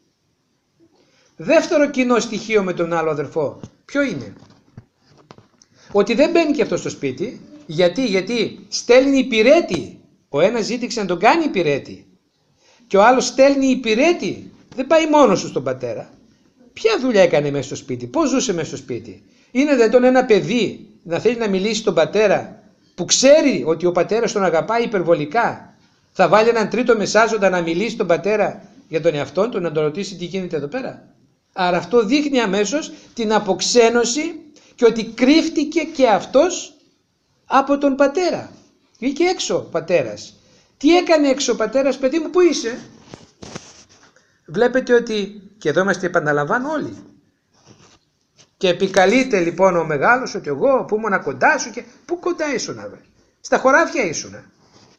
Δεύτερο κοινό στοιχείο με τον άλλο αδερφό, ποιο είναι? Ότι δεν μπαίνει και αυτό στο σπίτι. Γιατί, γιατί στέλνει υπηρέτη. Ο ένας ζήτησε να τον κάνει υπηρέτη. Και ο άλλος στέλνει υπηρέτη. Δεν πάει μόνος του στον πατέρα. Ποια δουλειά έκανε μέσα στο σπίτι? Πώς ζούσε μέσα στο σπίτι? Είναι δυνατόν ένα παιδί να θέλει να μιλήσει στον πατέρα που ξέρει ότι ο πατέρας τον αγαπάει υπερβολικά? Θα βάλει έναν τρίτο μεσάζοντα να μιλήσει στον πατέρα για τον εαυτό του, να τον ρωτήσει τι γίνεται εδώ πέρα? Άρα αυτό δείχνει αμέσως την αποξένωση και ότι κρύφτηκε και αυτός από τον πατέρα. Βγήκε έξω ο πατέρας. Τι έκανε έξω ο πατέρας? Παιδί μου, πού είσαι? Βλέπετε ότι, και εδώ είμαστε, επαναλαμβάνω όλοι, και επικαλείται λοιπόν ο μεγάλος ότι εγώ που ήμουν κοντά σου, και πού κοντά ήσουνα? Στα χωράφια ήσουνα.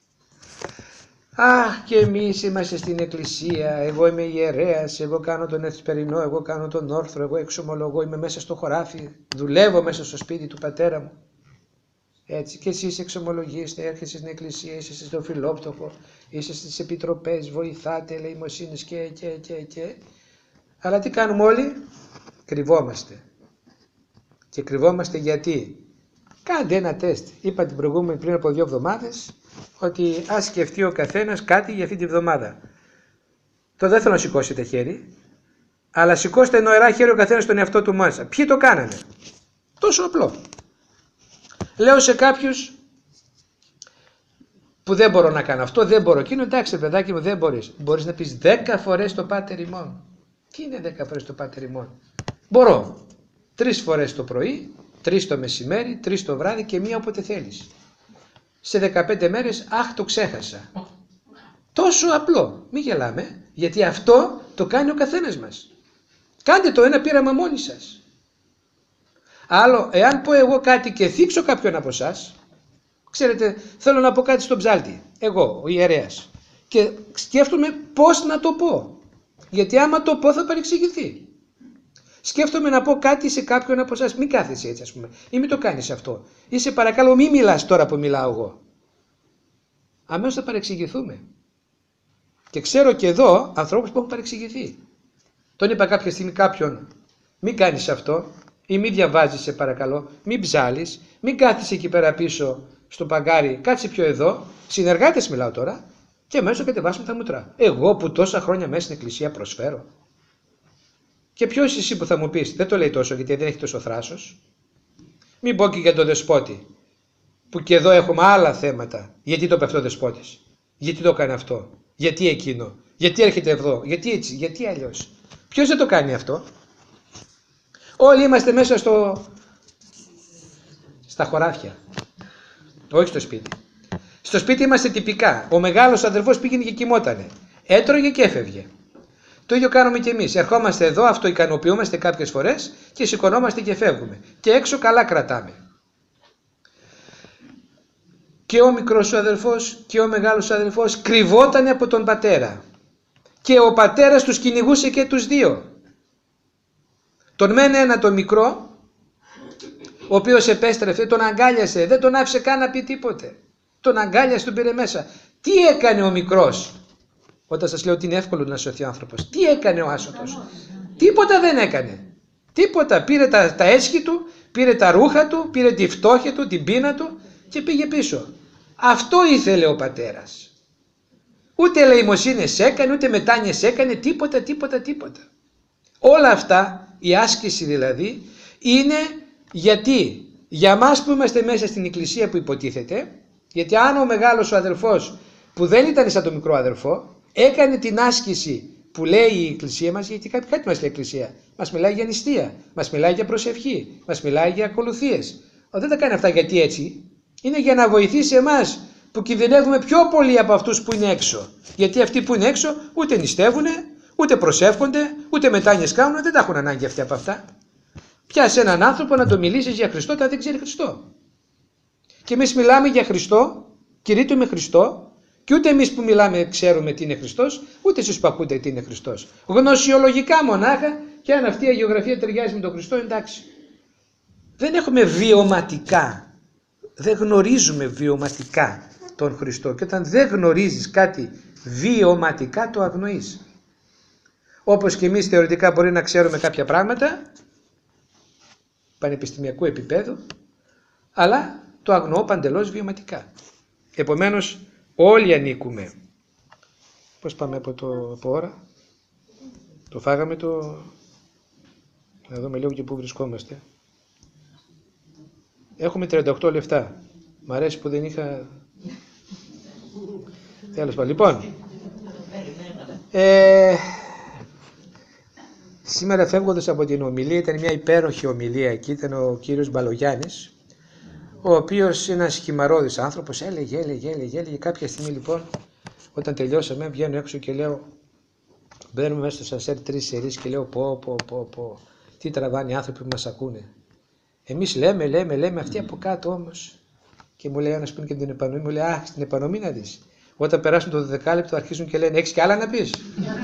Αχ, και εμείς είμαστε στην εκκλησία, εγώ είμαι ιερέας, εγώ κάνω τον Εσπερινό, εγώ κάνω τον όρθρο, εγώ εξομολογώ, είμαι μέσα στο χωράφι, δουλεύω μέσα στο σπίτι του πατέρα μου. Έτσι, και εσείς εξομολογείστε, έρχεστε στην εκκλησία, είστε στο φιλόπτωχο, είστε στις επιτροπές, βοηθάτε, ελεημοσύνης και, και, και, και. Αλλά τι κάνουμε όλοι? Κρυβόμαστε. Και κρυβόμαστε γιατί? Κάντε ένα τεστ. Είπα την προηγούμενη πριν από δύο εβδομάδες ότι ας σκεφτεί ο καθένας κάτι για αυτή τη βδομάδα. Το δεν θέλω να σηκώσετε χέρι, αλλά σηκώστε νοερά χέρι ο καθένας στον εαυτό του μέσα. Ποιοι το κάνανε? Τόσο απλό. Λέω σε κάποιους που δεν μπορώ να κάνω αυτό, δεν μπορώ εκείνο, εντάξει παιδάκι μου, δεν μπορείς. Μπορείς να πεις δέκα φορές το Πάτερ ημών. Τι είναι δέκα φορές το Πάτερ ημών? Μπορώ. Τρεις φορές το πρωί, τρεις το μεσημέρι, τρεις το βράδυ και μία όποτε θέλεις. σε δεκαπέντε μέρες, αχ, το ξέχασα. Τόσο απλό, μην γελάμε, γιατί αυτό το κάνει ο καθένας μας. Κάντε το ένα πείραμα μόνοι σας. Άλλο, εάν πω εγώ κάτι και θίξω κάποιον από εσάς, ξέρετε, θέλω να πω κάτι στον ψάλτη, εγώ, ο ιερέας, και σκέφτομαι πώς να το πω, γιατί άμα το πω θα παρεξηγηθεί. Σκέφτομαι να πω κάτι σε κάποιον από εσάς, μην κάθεσαι έτσι ας πούμε, ή μην το κάνεις αυτό, ή σε παρακαλώ μην μιλάς τώρα που μιλάω εγώ. Αμέσως θα παρεξηγηθούμε. Και ξέρω και εδώ ανθρώπους που έχουν παρεξηγηθεί. Τον είπα κάποια στιγμή κάποιον, μην κάνεις αυτό, ή μην διαβάζεις σε παρακαλώ, μην ψάλεις, μην κάθεσαι εκεί πέρα πίσω στο παγκάρι, κάτσε πιο εδώ, συνεργάτες μιλάω τώρα, και αμέσως κατεβάσουμε τα μούτρα. Εγώ που τόσα χρόνια μέσα στην εκκλησία προσφέρω. Και ποιος εσύ που θα μου πεις, δεν το λέει τόσο γιατί δεν έχει τόσο θράσος. Μην πω και για τον δεσπότη, που και εδώ έχουμε άλλα θέματα. Γιατί το είπε αυτό ο δεσπότης, γιατί το έκανε αυτό, γιατί εκείνο, γιατί έρχεται εδώ, γιατί έτσι, γιατί αλλιώς. Ποιος δεν το κάνει αυτό? Όλοι είμαστε μέσα στο... στα χωράφια, όχι στο σπίτι. Στο σπίτι είμαστε τυπικά. Ο μεγάλος αδερφός πήγαινε και κοιμότανε. Έτρωγε και έφευγε. Το ίδιο κάνουμε και εμείς. Ερχόμαστε εδώ, αυτοικανοποιούμαστε κάποιες φορές και σηκωνόμαστε και φεύγουμε. Και έξω καλά κρατάμε. Και ο μικρός αδελφός και ο μεγάλος αδελφός κρυβότανε από τον πατέρα. Και ο πατέρας τους κυνηγούσε και τους δύο. Τον μένε ένα τον μικρό, ο οποίος επέστρεφε, τον αγκάλιασε, δεν τον άφησε καν να πει τίποτε. Τον αγκάλιασε, τον πήρε μέσα. Τι έκανε ο μικρός? Όταν σας λέω ότι είναι εύκολο να σωθεί ο άνθρωπος. Τι έκανε ο άσωτος? Τίποτα δεν έκανε. Τίποτα. Πήρε τα, τα έσχη του, πήρε τα ρούχα του, πήρε τη φτώχεια του, την πείνα του και πήγε πίσω. Αυτό ήθελε ο πατέρας. Ούτε ελεημοσύνες έκανε, ούτε μετάνοιες έκανε, τίποτα, τίποτα, τίποτα. Όλα αυτά, η άσκηση δηλαδή, είναι γιατί για μας που είμαστε μέσα στην εκκλησία που υποτίθεται, γιατί αν ο μεγάλος ο αδελφός που δεν ήταν σαν τον μικρό αδελφό, έκανε την άσκηση που λέει η εκκλησία μας, γιατί κάτι, κάτι μας λέει η εκκλησία, μας μιλάει για νηστεία, μας μιλάει για προσευχή, μας μιλάει για ακολουθίες. Δεν τα κάνει αυτά γιατί έτσι, είναι για να βοηθήσει εμάς που κινδυνεύουμε πιο πολύ από αυτούς που είναι έξω. Γιατί αυτοί που είναι έξω ούτε νηστεύουν, ούτε προσεύχονται, ούτε μετάνοιες κάνουν, δεν τα έχουν ανάγκη αυτοί από αυτά. Πιάσε έναν άνθρωπο να το μιλήσεις για Χριστό όταν δεν ξέρει Χριστό. Και εμείς μιλάμε για Χριστό, κηρύττουμε Χριστό, και ούτε εμείς που μιλάμε ξέρουμε τι είναι Χριστός, ούτε εσείς που ακούτε τι είναι Χριστός. Γνωσιολογικά μονάχα, και αν αυτή η αγιογραφία ταιριάζει με τον Χριστό, εντάξει. Δεν έχουμε βιωματικά, δεν γνωρίζουμε βιωματικά τον Χριστό, και όταν δεν γνωρίζεις κάτι βιωματικά το αγνοείς. Όπως και εμείς θεωρητικά μπορεί να ξέρουμε κάποια πράγματα πανεπιστημιακού επίπεδου, αλλά το αγνοώ παντελώς βιωματικά. Επομένως όλοι ανήκουμε. Πώς πάμε από το από ώρα? Το φάγαμε το... Να δούμε λίγο και πού βρισκόμαστε. Έχουμε τριάντα οκτώ λεπτά. Μ' αρέσει που δεν είχα... Τέλος πάντων. Λοιπόν, ε, σήμερα φεύγοντας από την ομιλία, ήταν μια υπέροχη ομιλία εκεί, ήταν ο κύριος Μπαλογιάννης, ο οποίος είναι ένας χυμαρώδης άνθρωπος, έλεγε, έλεγε, έλεγε, έλεγε. Κάποια στιγμή λοιπόν, όταν τελειώσαμε, βγαίνω έξω και λέω, μπαίνουμε μέσα στο σανσέρ τρεις σερείς και λέω, πω, πω, πω, πω, τι τραβάνε οι άνθρωποι που μας ακούνε. Εμείς λέμε, λέμε, λέμε, αυτοί από κάτω όμως. Και μου λέει ένας που είναι και την επανομή, μου λέει, αχ, στην επανομή να δεις. Όταν περάσουν το δεκάλεπτο αρχίζουν και λένε, έχεις κι άλλα να πεις?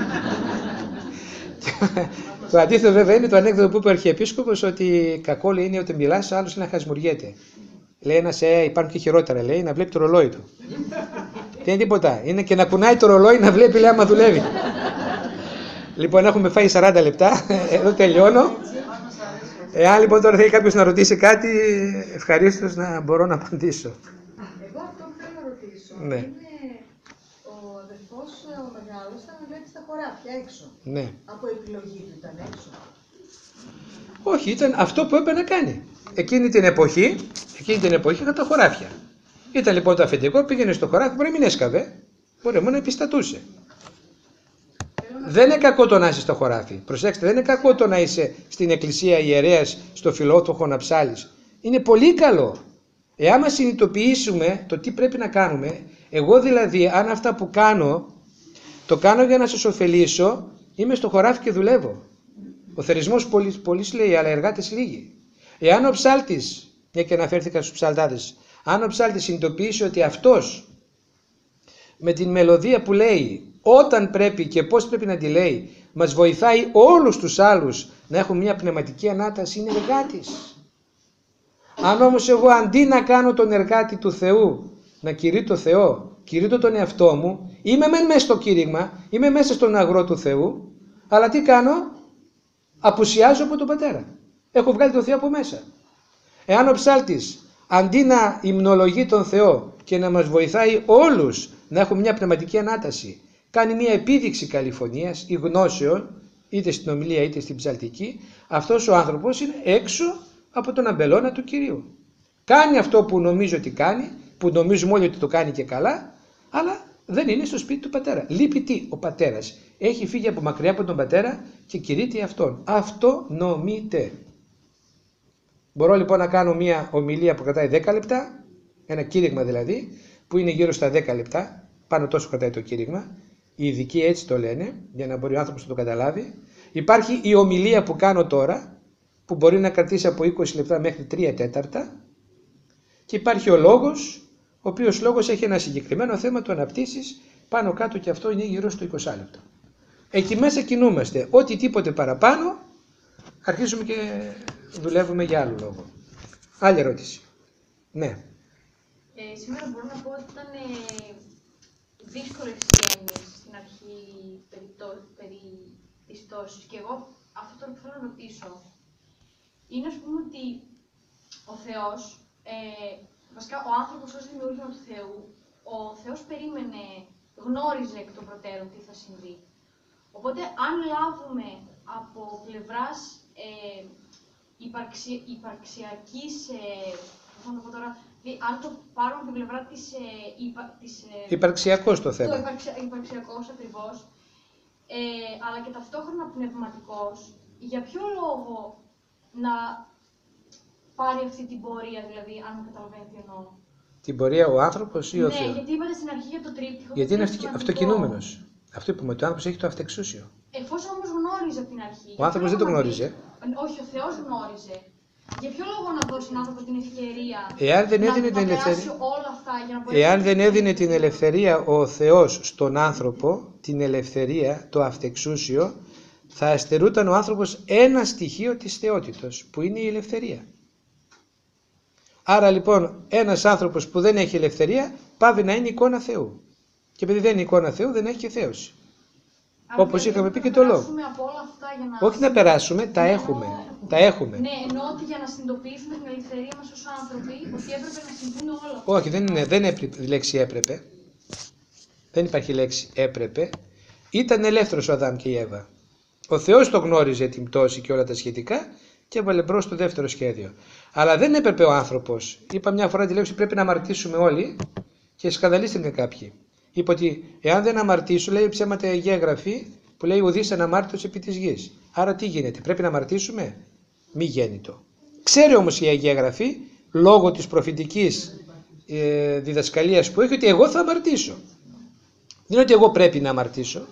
Το αντίθετο βέβαια είναι το ανέκδοτο που είπε ο Αρχιεπίσκοπος, ότι κακό λέει είναι ότι μιλάς, άλλος είναι να χασμουριέται. Λέει ένας, ε, υπάρχουν και χειρότερα, λέει, να βλέπει το ρολόι του. Δεν είναι τίποτα. Είναι και να κουνάει το ρολόι να βλέπει, λέει, άμα δουλεύει. Λοιπόν, έχουμε φάει σαράντα λεπτά. Εδώ τελειώνω. Εάν λοιπόν τώρα θέλει κάποιος να ρωτήσει κάτι, ευχαρίστως να μπορώ να απαντήσω. Εγώ αυτό που θέλω να ρωτήσω Ναι. είναι ο αδερφός ο μεγάλος ήταν να βλέπει στα χωράφια έξω. Ναι. Από επιλογή του ήταν έξω. Όχι, ήταν αυτό που έπρεπε να κάνει. Εκείνη την εποχή, εκείνη την εποχή είχαν τα χωράφια. Ήταν λοιπόν το αφεντικό, πήγαινε στο χωράφι, μπορεί να μην έσκαβε, μπορεί μόνο να επιστατούσε. Δεν είναι κακό το να είσαι στο χωράφι. Προσέξτε, δεν είναι κακό το να είσαι στην εκκλησία ιερέας, στο φιλότοχο να ψάλεις. Είναι πολύ καλό. Εάν μας συνειδητοποιήσουμε το τι πρέπει να κάνουμε, εγώ δηλαδή αν αυτά που κάνω, το κάνω για να σας ωφελήσω, είμαι στο χωράφι και δουλεύω. Ο θερισμός πολλής, πολλής λέει, αλλά εργάτες λίγοι. Εάν ο ψάλτης, μια και αναφέρθηκα στους ψαλτάδες, αν ο ψάλτης συνειδητοποιήσει ότι αυτός με την μελωδία που λέει, όταν πρέπει και πώς πρέπει να τη λέει, μας βοηθάει όλους τους άλλους να έχουν μια πνευματική ανάταση, είναι εργάτης. Αν όμως εγώ αντί να κάνω τον εργάτη του Θεού, να κηρύττω το Θεό, κηρύττω τον εαυτό μου, είμαι μεν μέσα στο κήρυγμα, είμαι μέσα στον αγρό του Θεού, αλλά τι κάνω, απουσιάζω από τον Πατέρα. Έχω βγάλει τον Θεό από μέσα. Εάν ο ψάλτης αντί να υμνολογεί τον Θεό και να μας βοηθάει όλους να έχουμε μια πνευματική ανάταση, κάνει μια επίδειξη καλυφωνίας ή γνώσεων, είτε στην ομιλία είτε στην ψαλτική, αυτός ο άνθρωπος είναι έξω από τον αμπελώνα του Κυρίου. Κάνει αυτό που νομίζω ότι κάνει, που νομίζουμε όλοι ότι το κάνει και καλά, αλλά δεν είναι στο σπίτι του πατέρα. Λείπει τι, ο πατέρας. Έχει φύγει από μακριά από τον πατέρα και κηρύττει αυτόν. Αυτό νομείται. Μπορώ λοιπόν να κάνω μια ομιλία που κρατάει δέκα λεπτά, ένα κήρυγμα δηλαδή, που είναι γύρω στα δέκα λεπτά, πάνω τόσο κρατάει το κήρυγμα. Οι ειδικοί έτσι το λένε, για να μπορεί ο άνθρωπος να το καταλάβει. Υπάρχει η ομιλία που κάνω τώρα, που μπορεί να κρατήσει από είκοσι λεπτά μέχρι τρία τέταρτα. Και υπάρχει ο λόγος, ο οποίος λόγος έχει ένα συγκεκριμένο θέμα, το αναπτύσσεις, πάνω κάτω και αυτό είναι γύρω στο είκοσι λεπτό. Εκεί μέσα κινούμαστε. Ό,τι τίποτε παραπάνω, αρχίζουμε και δουλεύουμε για άλλο λόγο. Άλλη ερώτηση. Ναι. Ε, σήμερα μπορώ να πω ότι ήταν ε, δύσκολες οι έννοιες στην αρχή περί, το, περί της πτώσης. Και εγώ αυτό τώρα που θέλω να ρωτήσω είναι, ας πούμε, ότι ο Θεός, ε, βασικά ο άνθρωπος ως δημιούργημα του Θεού, ο Θεός περίμενε, γνώριζε εκ των προτέρων τι θα συμβεί. Οπότε αν λάβουμε από πλευράς ε, υπαρξι, υπαρξιακής, ε, να πω τώρα, αν το πάρουμε από την πλευρά της... Ε, υπα, της ε, υπαρξιακός το θέμα. Το υπαρξια, υπαρξιακός ακριβώς, ε, αλλά και ταυτόχρονα πνευματικός, για ποιο λόγο να πάρει αυτή την πορεία, δηλαδή, αν με καταλαβαίνετε τι εννοώ. Την πορεία ο άνθρωπος ή ο ναι, Θεός. Ναι, γιατί είπατε στην αρχή για το τρίπτυχο. Γιατί είναι αυτοκινούμενος. Αυτό είπαμε, ότι ο άνθρωπος έχει το αυτεξούσιο. Εφόσον όμως γνώριζε από την αρχή. Ο άνθρωπος δεν το γνώριζε. Όχι, ο Θεός γνώριζε. Για ποιο λόγο να δώσει στον άνθρωπο την ευκαιρία Εάν δεν να, έδινε να την περάσει ελευθερία... όλα αυτά για να μπορέσει... Εάν δεν έδινε την ελευθερία ο Θεός στον άνθρωπο, την ελευθερία, το αυτεξούσιο, θα αστερούταν ο άνθρωπος ένα στοιχείο της θεότητος, που είναι η ελευθερία. Άρα λοιπόν ένας άνθρωπος που δεν έχει ελευθερία πάβει να είναι εικόνα Θεού. Και επειδή δεν είναι εικόνα Θεού δεν έχει και θέωση. Άρα, όπως δηλαδή, είχαμε πει και το λόγο. Από όλα αυτά για να... Όχι να περάσουμε, τα ναι, έχουμε. εννοώ... Τα έχουμε. Ναι, εννοώ ότι για να συνειδητοποιήσουμε την ελευθερία μας ως άνθρωποι, ότι έπρεπε να συμβούν όλα αυτά. Όχι, δεν είναι, δεν έπρεπε, η λέξη έπρεπε. Δεν υπάρχει λέξη έπρεπε. Ήταν ελεύθερος ο Αδάμ και η Εύα. Ο Θεός το γνώριζε την πτώση και όλα τα σχετικά και έβαλε μπρος το δεύτερο σχέδιο. Αλλά δεν έπρεπε ο άνθρωπος. Είπα μια φορά τη λέξη πρέπει να αμαρτήσουμε όλοι και σκανδαλίστηκαν κάποιοι. Είπε ότι εάν δεν αμαρτήσω, λέει ψέματα η Αγία Γραφή που λέει ουδής αναμάρτητος επί της γης. Άρα τι γίνεται, πρέπει να αμαρτήσουμε, μη γέννητο. Ξέρει όμως η Αγία Γραφή λόγω της προφητικής ε, διδασκαλίας που έχει ότι εγώ θα αμαρτήσω. Δεν είναι ότι εγώ πρέπει να αμαρτήσω.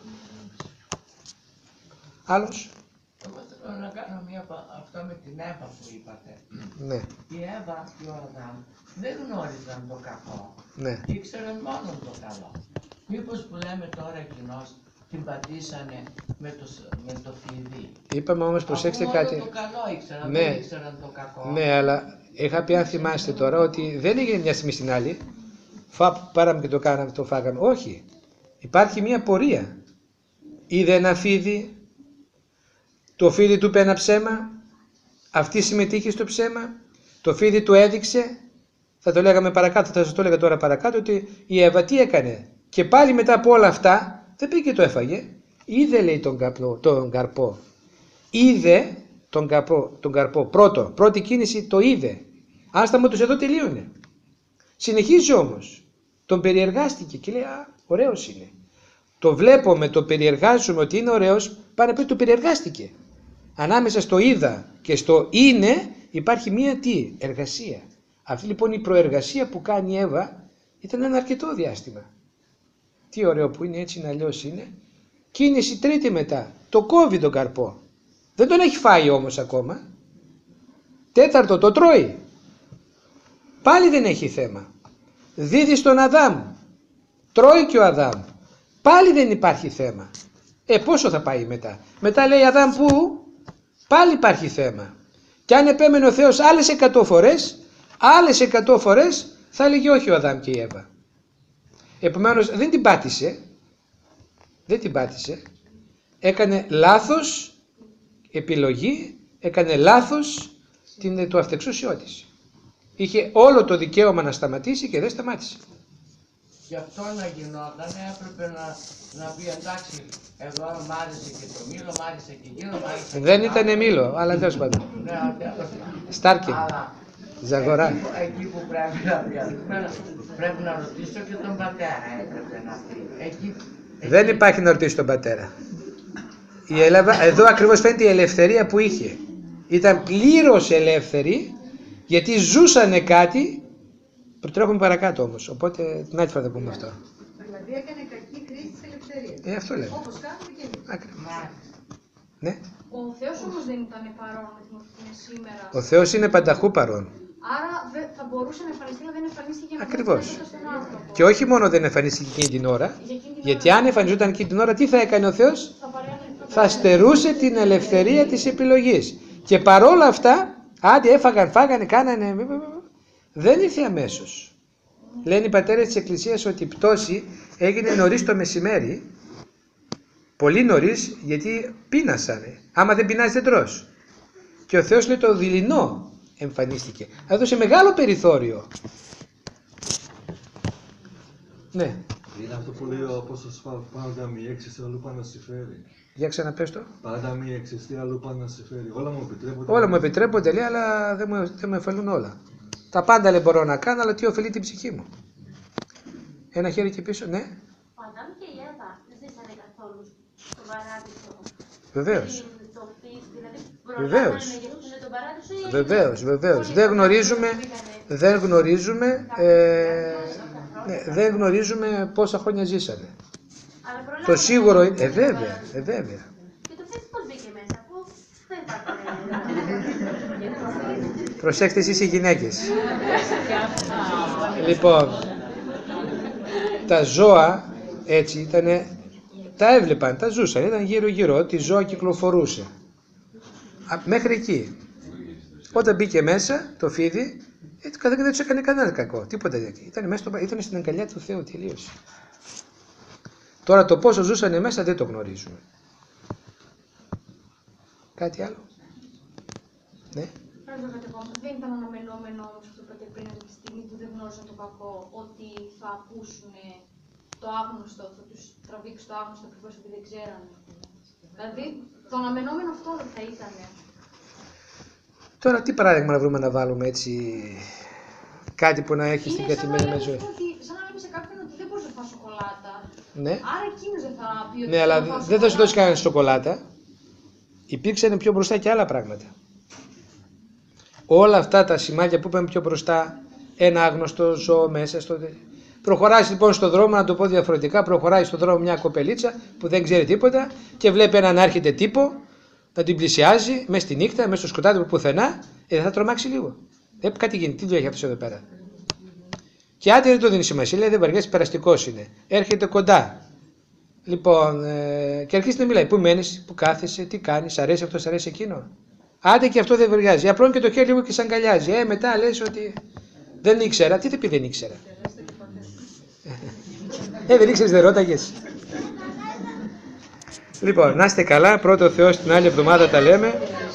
Άλλος. Εγώ θέλω να κάνω μια, αυτό με την Εύα που είπατε. Ναι. Η Εύα και ο Αδάμ δεν γνώριζαν το κακό. Ναι. Ήξεραν μόνο το καλό. Μήπως που λέμε τώρα κοινώς την πατήσανε με το, με το φίδι. Είπαμε όμως προσέξτε Αφού κάτι. μόνο το καλό ήξεραν, Ναι. δεν ήξεραν το κακό. Ναι, αλλά είχα πει αν θυμάστε τώρα ότι δεν έγινε μια στιγμή στην άλλη. Φα, πάραμε και το κάναμε, το φάγαμε. Όχι. Υπάρχει μια πορεία. Είδε ένα φίδι, το φίδι του είπε ένα ψέμα, αυτή συμμετείχε στο ψέμα, το φίδι του έδειξε, θα το λέγαμε παρακάτω, θα σας το έλεγα τώρα παρακάτω, ότι η Εύα τι έκανε. Και πάλι μετά από όλα αυτά, δεν πήγε και το έφαγε. Είδε, λέει, τον, καπνό, τον καρπό. Είδε τον καρπό, τον καρπό. Πρώτο, πρώτη κίνηση το είδε. Άστα μου τους εδώ τελείωνε. Συνεχίζει όμως. Τον περιεργάστηκε και λέει, α, ωραίος είναι. Το βλέπουμε, το περιεργάζουμε ότι είναι ωραίος, πάνε πει το περιεργάστηκε. Ανάμεσα στο είδα και στο είναι υπάρχει μία τι, εργασία. Αυτή λοιπόν η προεργασία που κάνει η Εύα ήταν ένα αρκετό διάστημα. Τι ωραίο που είναι, έτσι είναι, αλλιώς είναι. Κίνηση τρίτη μετά. Το κόβει τον καρπό. Δεν τον έχει φάει όμως ακόμα. Τέταρτο το τρώει. Πάλι δεν έχει θέμα. Δίδει στον Αδάμ. Τρώει και ο Αδάμ. Πάλι δεν υπάρχει θέμα. Ε, πόσο θα πάει μετά. Μετά λέει Αδάμ που πάλι υπάρχει θέμα. Και αν επέμενε ο Θεός άλλες εκατό φορές, άλλες εκατό φορές θα έλεγε όχι ο Αδάμ και η Εύα. Επομένως δεν την πάτησε. Δεν την πάτησε. Έκανε λάθος επιλογή, έκανε λάθος την, το αυτεξούσιό της. Είχε όλο το δικαίωμα να σταματήσει και δεν σταμάτησε. Γι' αυτό να γινόταν έπρεπε να, να πει εντάξει, εδώ μ' άρεσε και το μήλο, μ' άρεσε και εκείνο, μ' άρεσε. Δεν ήταν μήλο, αλλά τέλος πάντων. Ναι, τέλος πάντων. Στάρκι. Αλλά Ζαγορά. Εκεί, εκεί που πρέπει να διαλύσουμε, πρέπει να ρωτήσω και τον πατέρα, έπρεπε να πει. Εκεί, εκεί... Δεν υπάρχει να ρωτήσει τον πατέρα. Η Έλαβα, εδώ ακριβώς φαίνεται η ελευθερία που είχε. Ήταν πλήρως ελεύθερη, γιατί ζούσανε κάτι. Προτρέχουμε παρακάτω όμως, οπότε την άλλη φορά θα πούμε αυτό. Δηλαδή έκανε κακή χρήση της ελευθερίας. Ε, αυτό λέμε. Όπως κάνουμε και εμείς. Ακριβώς. Ναι. Ο Θεός όμως δεν ήταν παρόν με τη μορφή που είναι σήμερα. Ο Θεός είναι πανταχού παρόν. Άρα δε- θα μπορούσε να εμφανιστεί, αλλά δεν εμφανίστηκε για να Ακριβώς. δώσει τον άνθρωπο. Και όχι μόνο δεν εμφανίστηκε εκείνη την ώρα, Για εκείνη την γιατί ώρα αν εμφανιζόταν εκείνη την ώρα, τι θα έκανε ο Θεός? θα παρέμενε- Θα στερούσε την ελευθερία της επιλογής. Και παρόλα αυτά, άντε έφαγαν, φάγανε, κάνανε, δεν ήρθε αμέσως. Λένε οι πατέρες της Εκκλησίας ότι η πτώση έγινε νωρίς το μεσημέρι, πολύ νωρίς, γιατί πείνασανε. Άμα δεν πεινάς δεν τρως. Και ο Θεός λέει το δειλινό εμφανίστηκε. Έδωσε μεγάλο περιθώριο. Ναι, Είναι αυτό που λέει ο Απόστολος Παύλος, πάντα μη έξεσαι, αλλού πάνω να σε φέρει. για ξαναπες το. Πάντα μη έξεσαι, αλλού πάνω να σε φέρει. Όλα μου επιτρέπονται. Όλα μου επιτρέπονται, λέει, αλλά δεν μου, δεν μου ωφελούν όλα. Τα πάντα λέει μπορώ να κάνω, αλλά τι ωφελεί την ψυχή μου. Ένα χέρι και πίσω, ναι, Ο Αδάμ και η Εύα δεν ζήσανε καθόλου στον παράδεισο. βεβαίως. Πριν το φύση, δηλαδή Βεβαίως. προλάβανε να γευτούν τον παράδεισο ή Βεβαίως, βεβαίως. Δεν γνωρίζουμε, δεν γνωρίζουμε, ε, ναι, δεν γνωρίζουμε πόσα χρόνια ζήσανε. Αλλά προλάβανε Το σίγουρο να είναι, ε, γευτούν τον βέβαια, παράδεισο. ε, βέβαια. Και το φύση πώς μπήκε μέσα, αφού δεν ήταν. Προσέξτε εσείς οι γυναίκες. Λοιπόν, τα ζώα έτσι ήτανε, τα έβλεπαν, τα ζούσαν, ήταν γύρω γύρω, ότι ζώα κυκλοφορούσε. Α, μέχρι εκεί. Όταν μπήκε μέσα το φίδι, ε, δεν δεν τους έκανε κανένα κακό, τίποτα τέτοιο. Ήταν, μέσα στο, ήταν στην αγκαλιά του Θεού, τελείωσε. Τώρα το πόσο ζούσανε μέσα δεν το γνωρίζουμε. Κάτι άλλο? Ναι. Πρέπει να κατεβάσω. Δεν ήταν αναμενόμενο όμως αυτό που είπατε πριν από τη στιγμή που δεν γνώριζαν το κακό, ότι θα ακούσουν το άγνωστο, θα τους τραβήξει το άγνωστο ακριβώς επειδή δεν ξέρανε. Δηλαδή, το αναμενόμενο αυτό δεν θα ήταν. Τώρα τι παράδειγμα να βρούμε να βάλουμε έτσι, κάτι που να έχει στην Είναι σαν να καθημερινή λέμε, ζωή. ότι, σαν να λέμε σε κάποιον ότι δεν μπορείς να φας σοκολάτα. Ναι, Άρα εκείνος δεν θα πει ότι ναι, αλλά θα φας δεν θα σου δώσει σοκολάτα. κανένα σοκολάτα. Υπήρξαν πιο μπροστά και άλλα πράγματα. Όλα αυτά τα σημάδια που είπαμε πιο μπροστά, ένα άγνωστο ζώο μέσα στο... Προχωράει λοιπόν στον δρόμο, να το πω διαφορετικά, προχωράει στον δρόμο μια κοπελίτσα που δεν ξέρει τίποτα και βλέπει έναν να έρχεται τύπο, να την πλησιάζει μέσα στη νύχτα, μέσα στο σκοτάδι που πουθενά, ε, θα τρομάξει λίγο. Ε, κάτι γίνει, τι δουλειά έχει αυτός εδώ πέρα. Και άντε δεν το δίνει σημασία, λέει δεν βαριέσαι, περαστικός είναι. Έρχεται κοντά. Λοιπόν, ε, και αρχίζει να μιλάει. Πού μένεις, πού κάθεσαι, τι κάνεις, αρέσει αυτό, αρέσει εκείνο. Άντε και αυτό δεν βαριάζει. Απλώνει και το χέρι λίγο και σ' αγκαλιάζει. Ε, μετά λες ότι δεν ήξερα. Τι θα πει δεν ήξερα. Ε, δεν ήξερες, δεν ρώταγες. Λοιπόν, να είστε καλά. Πρώτο Θεός την άλλη εβδομάδα τα λέμε.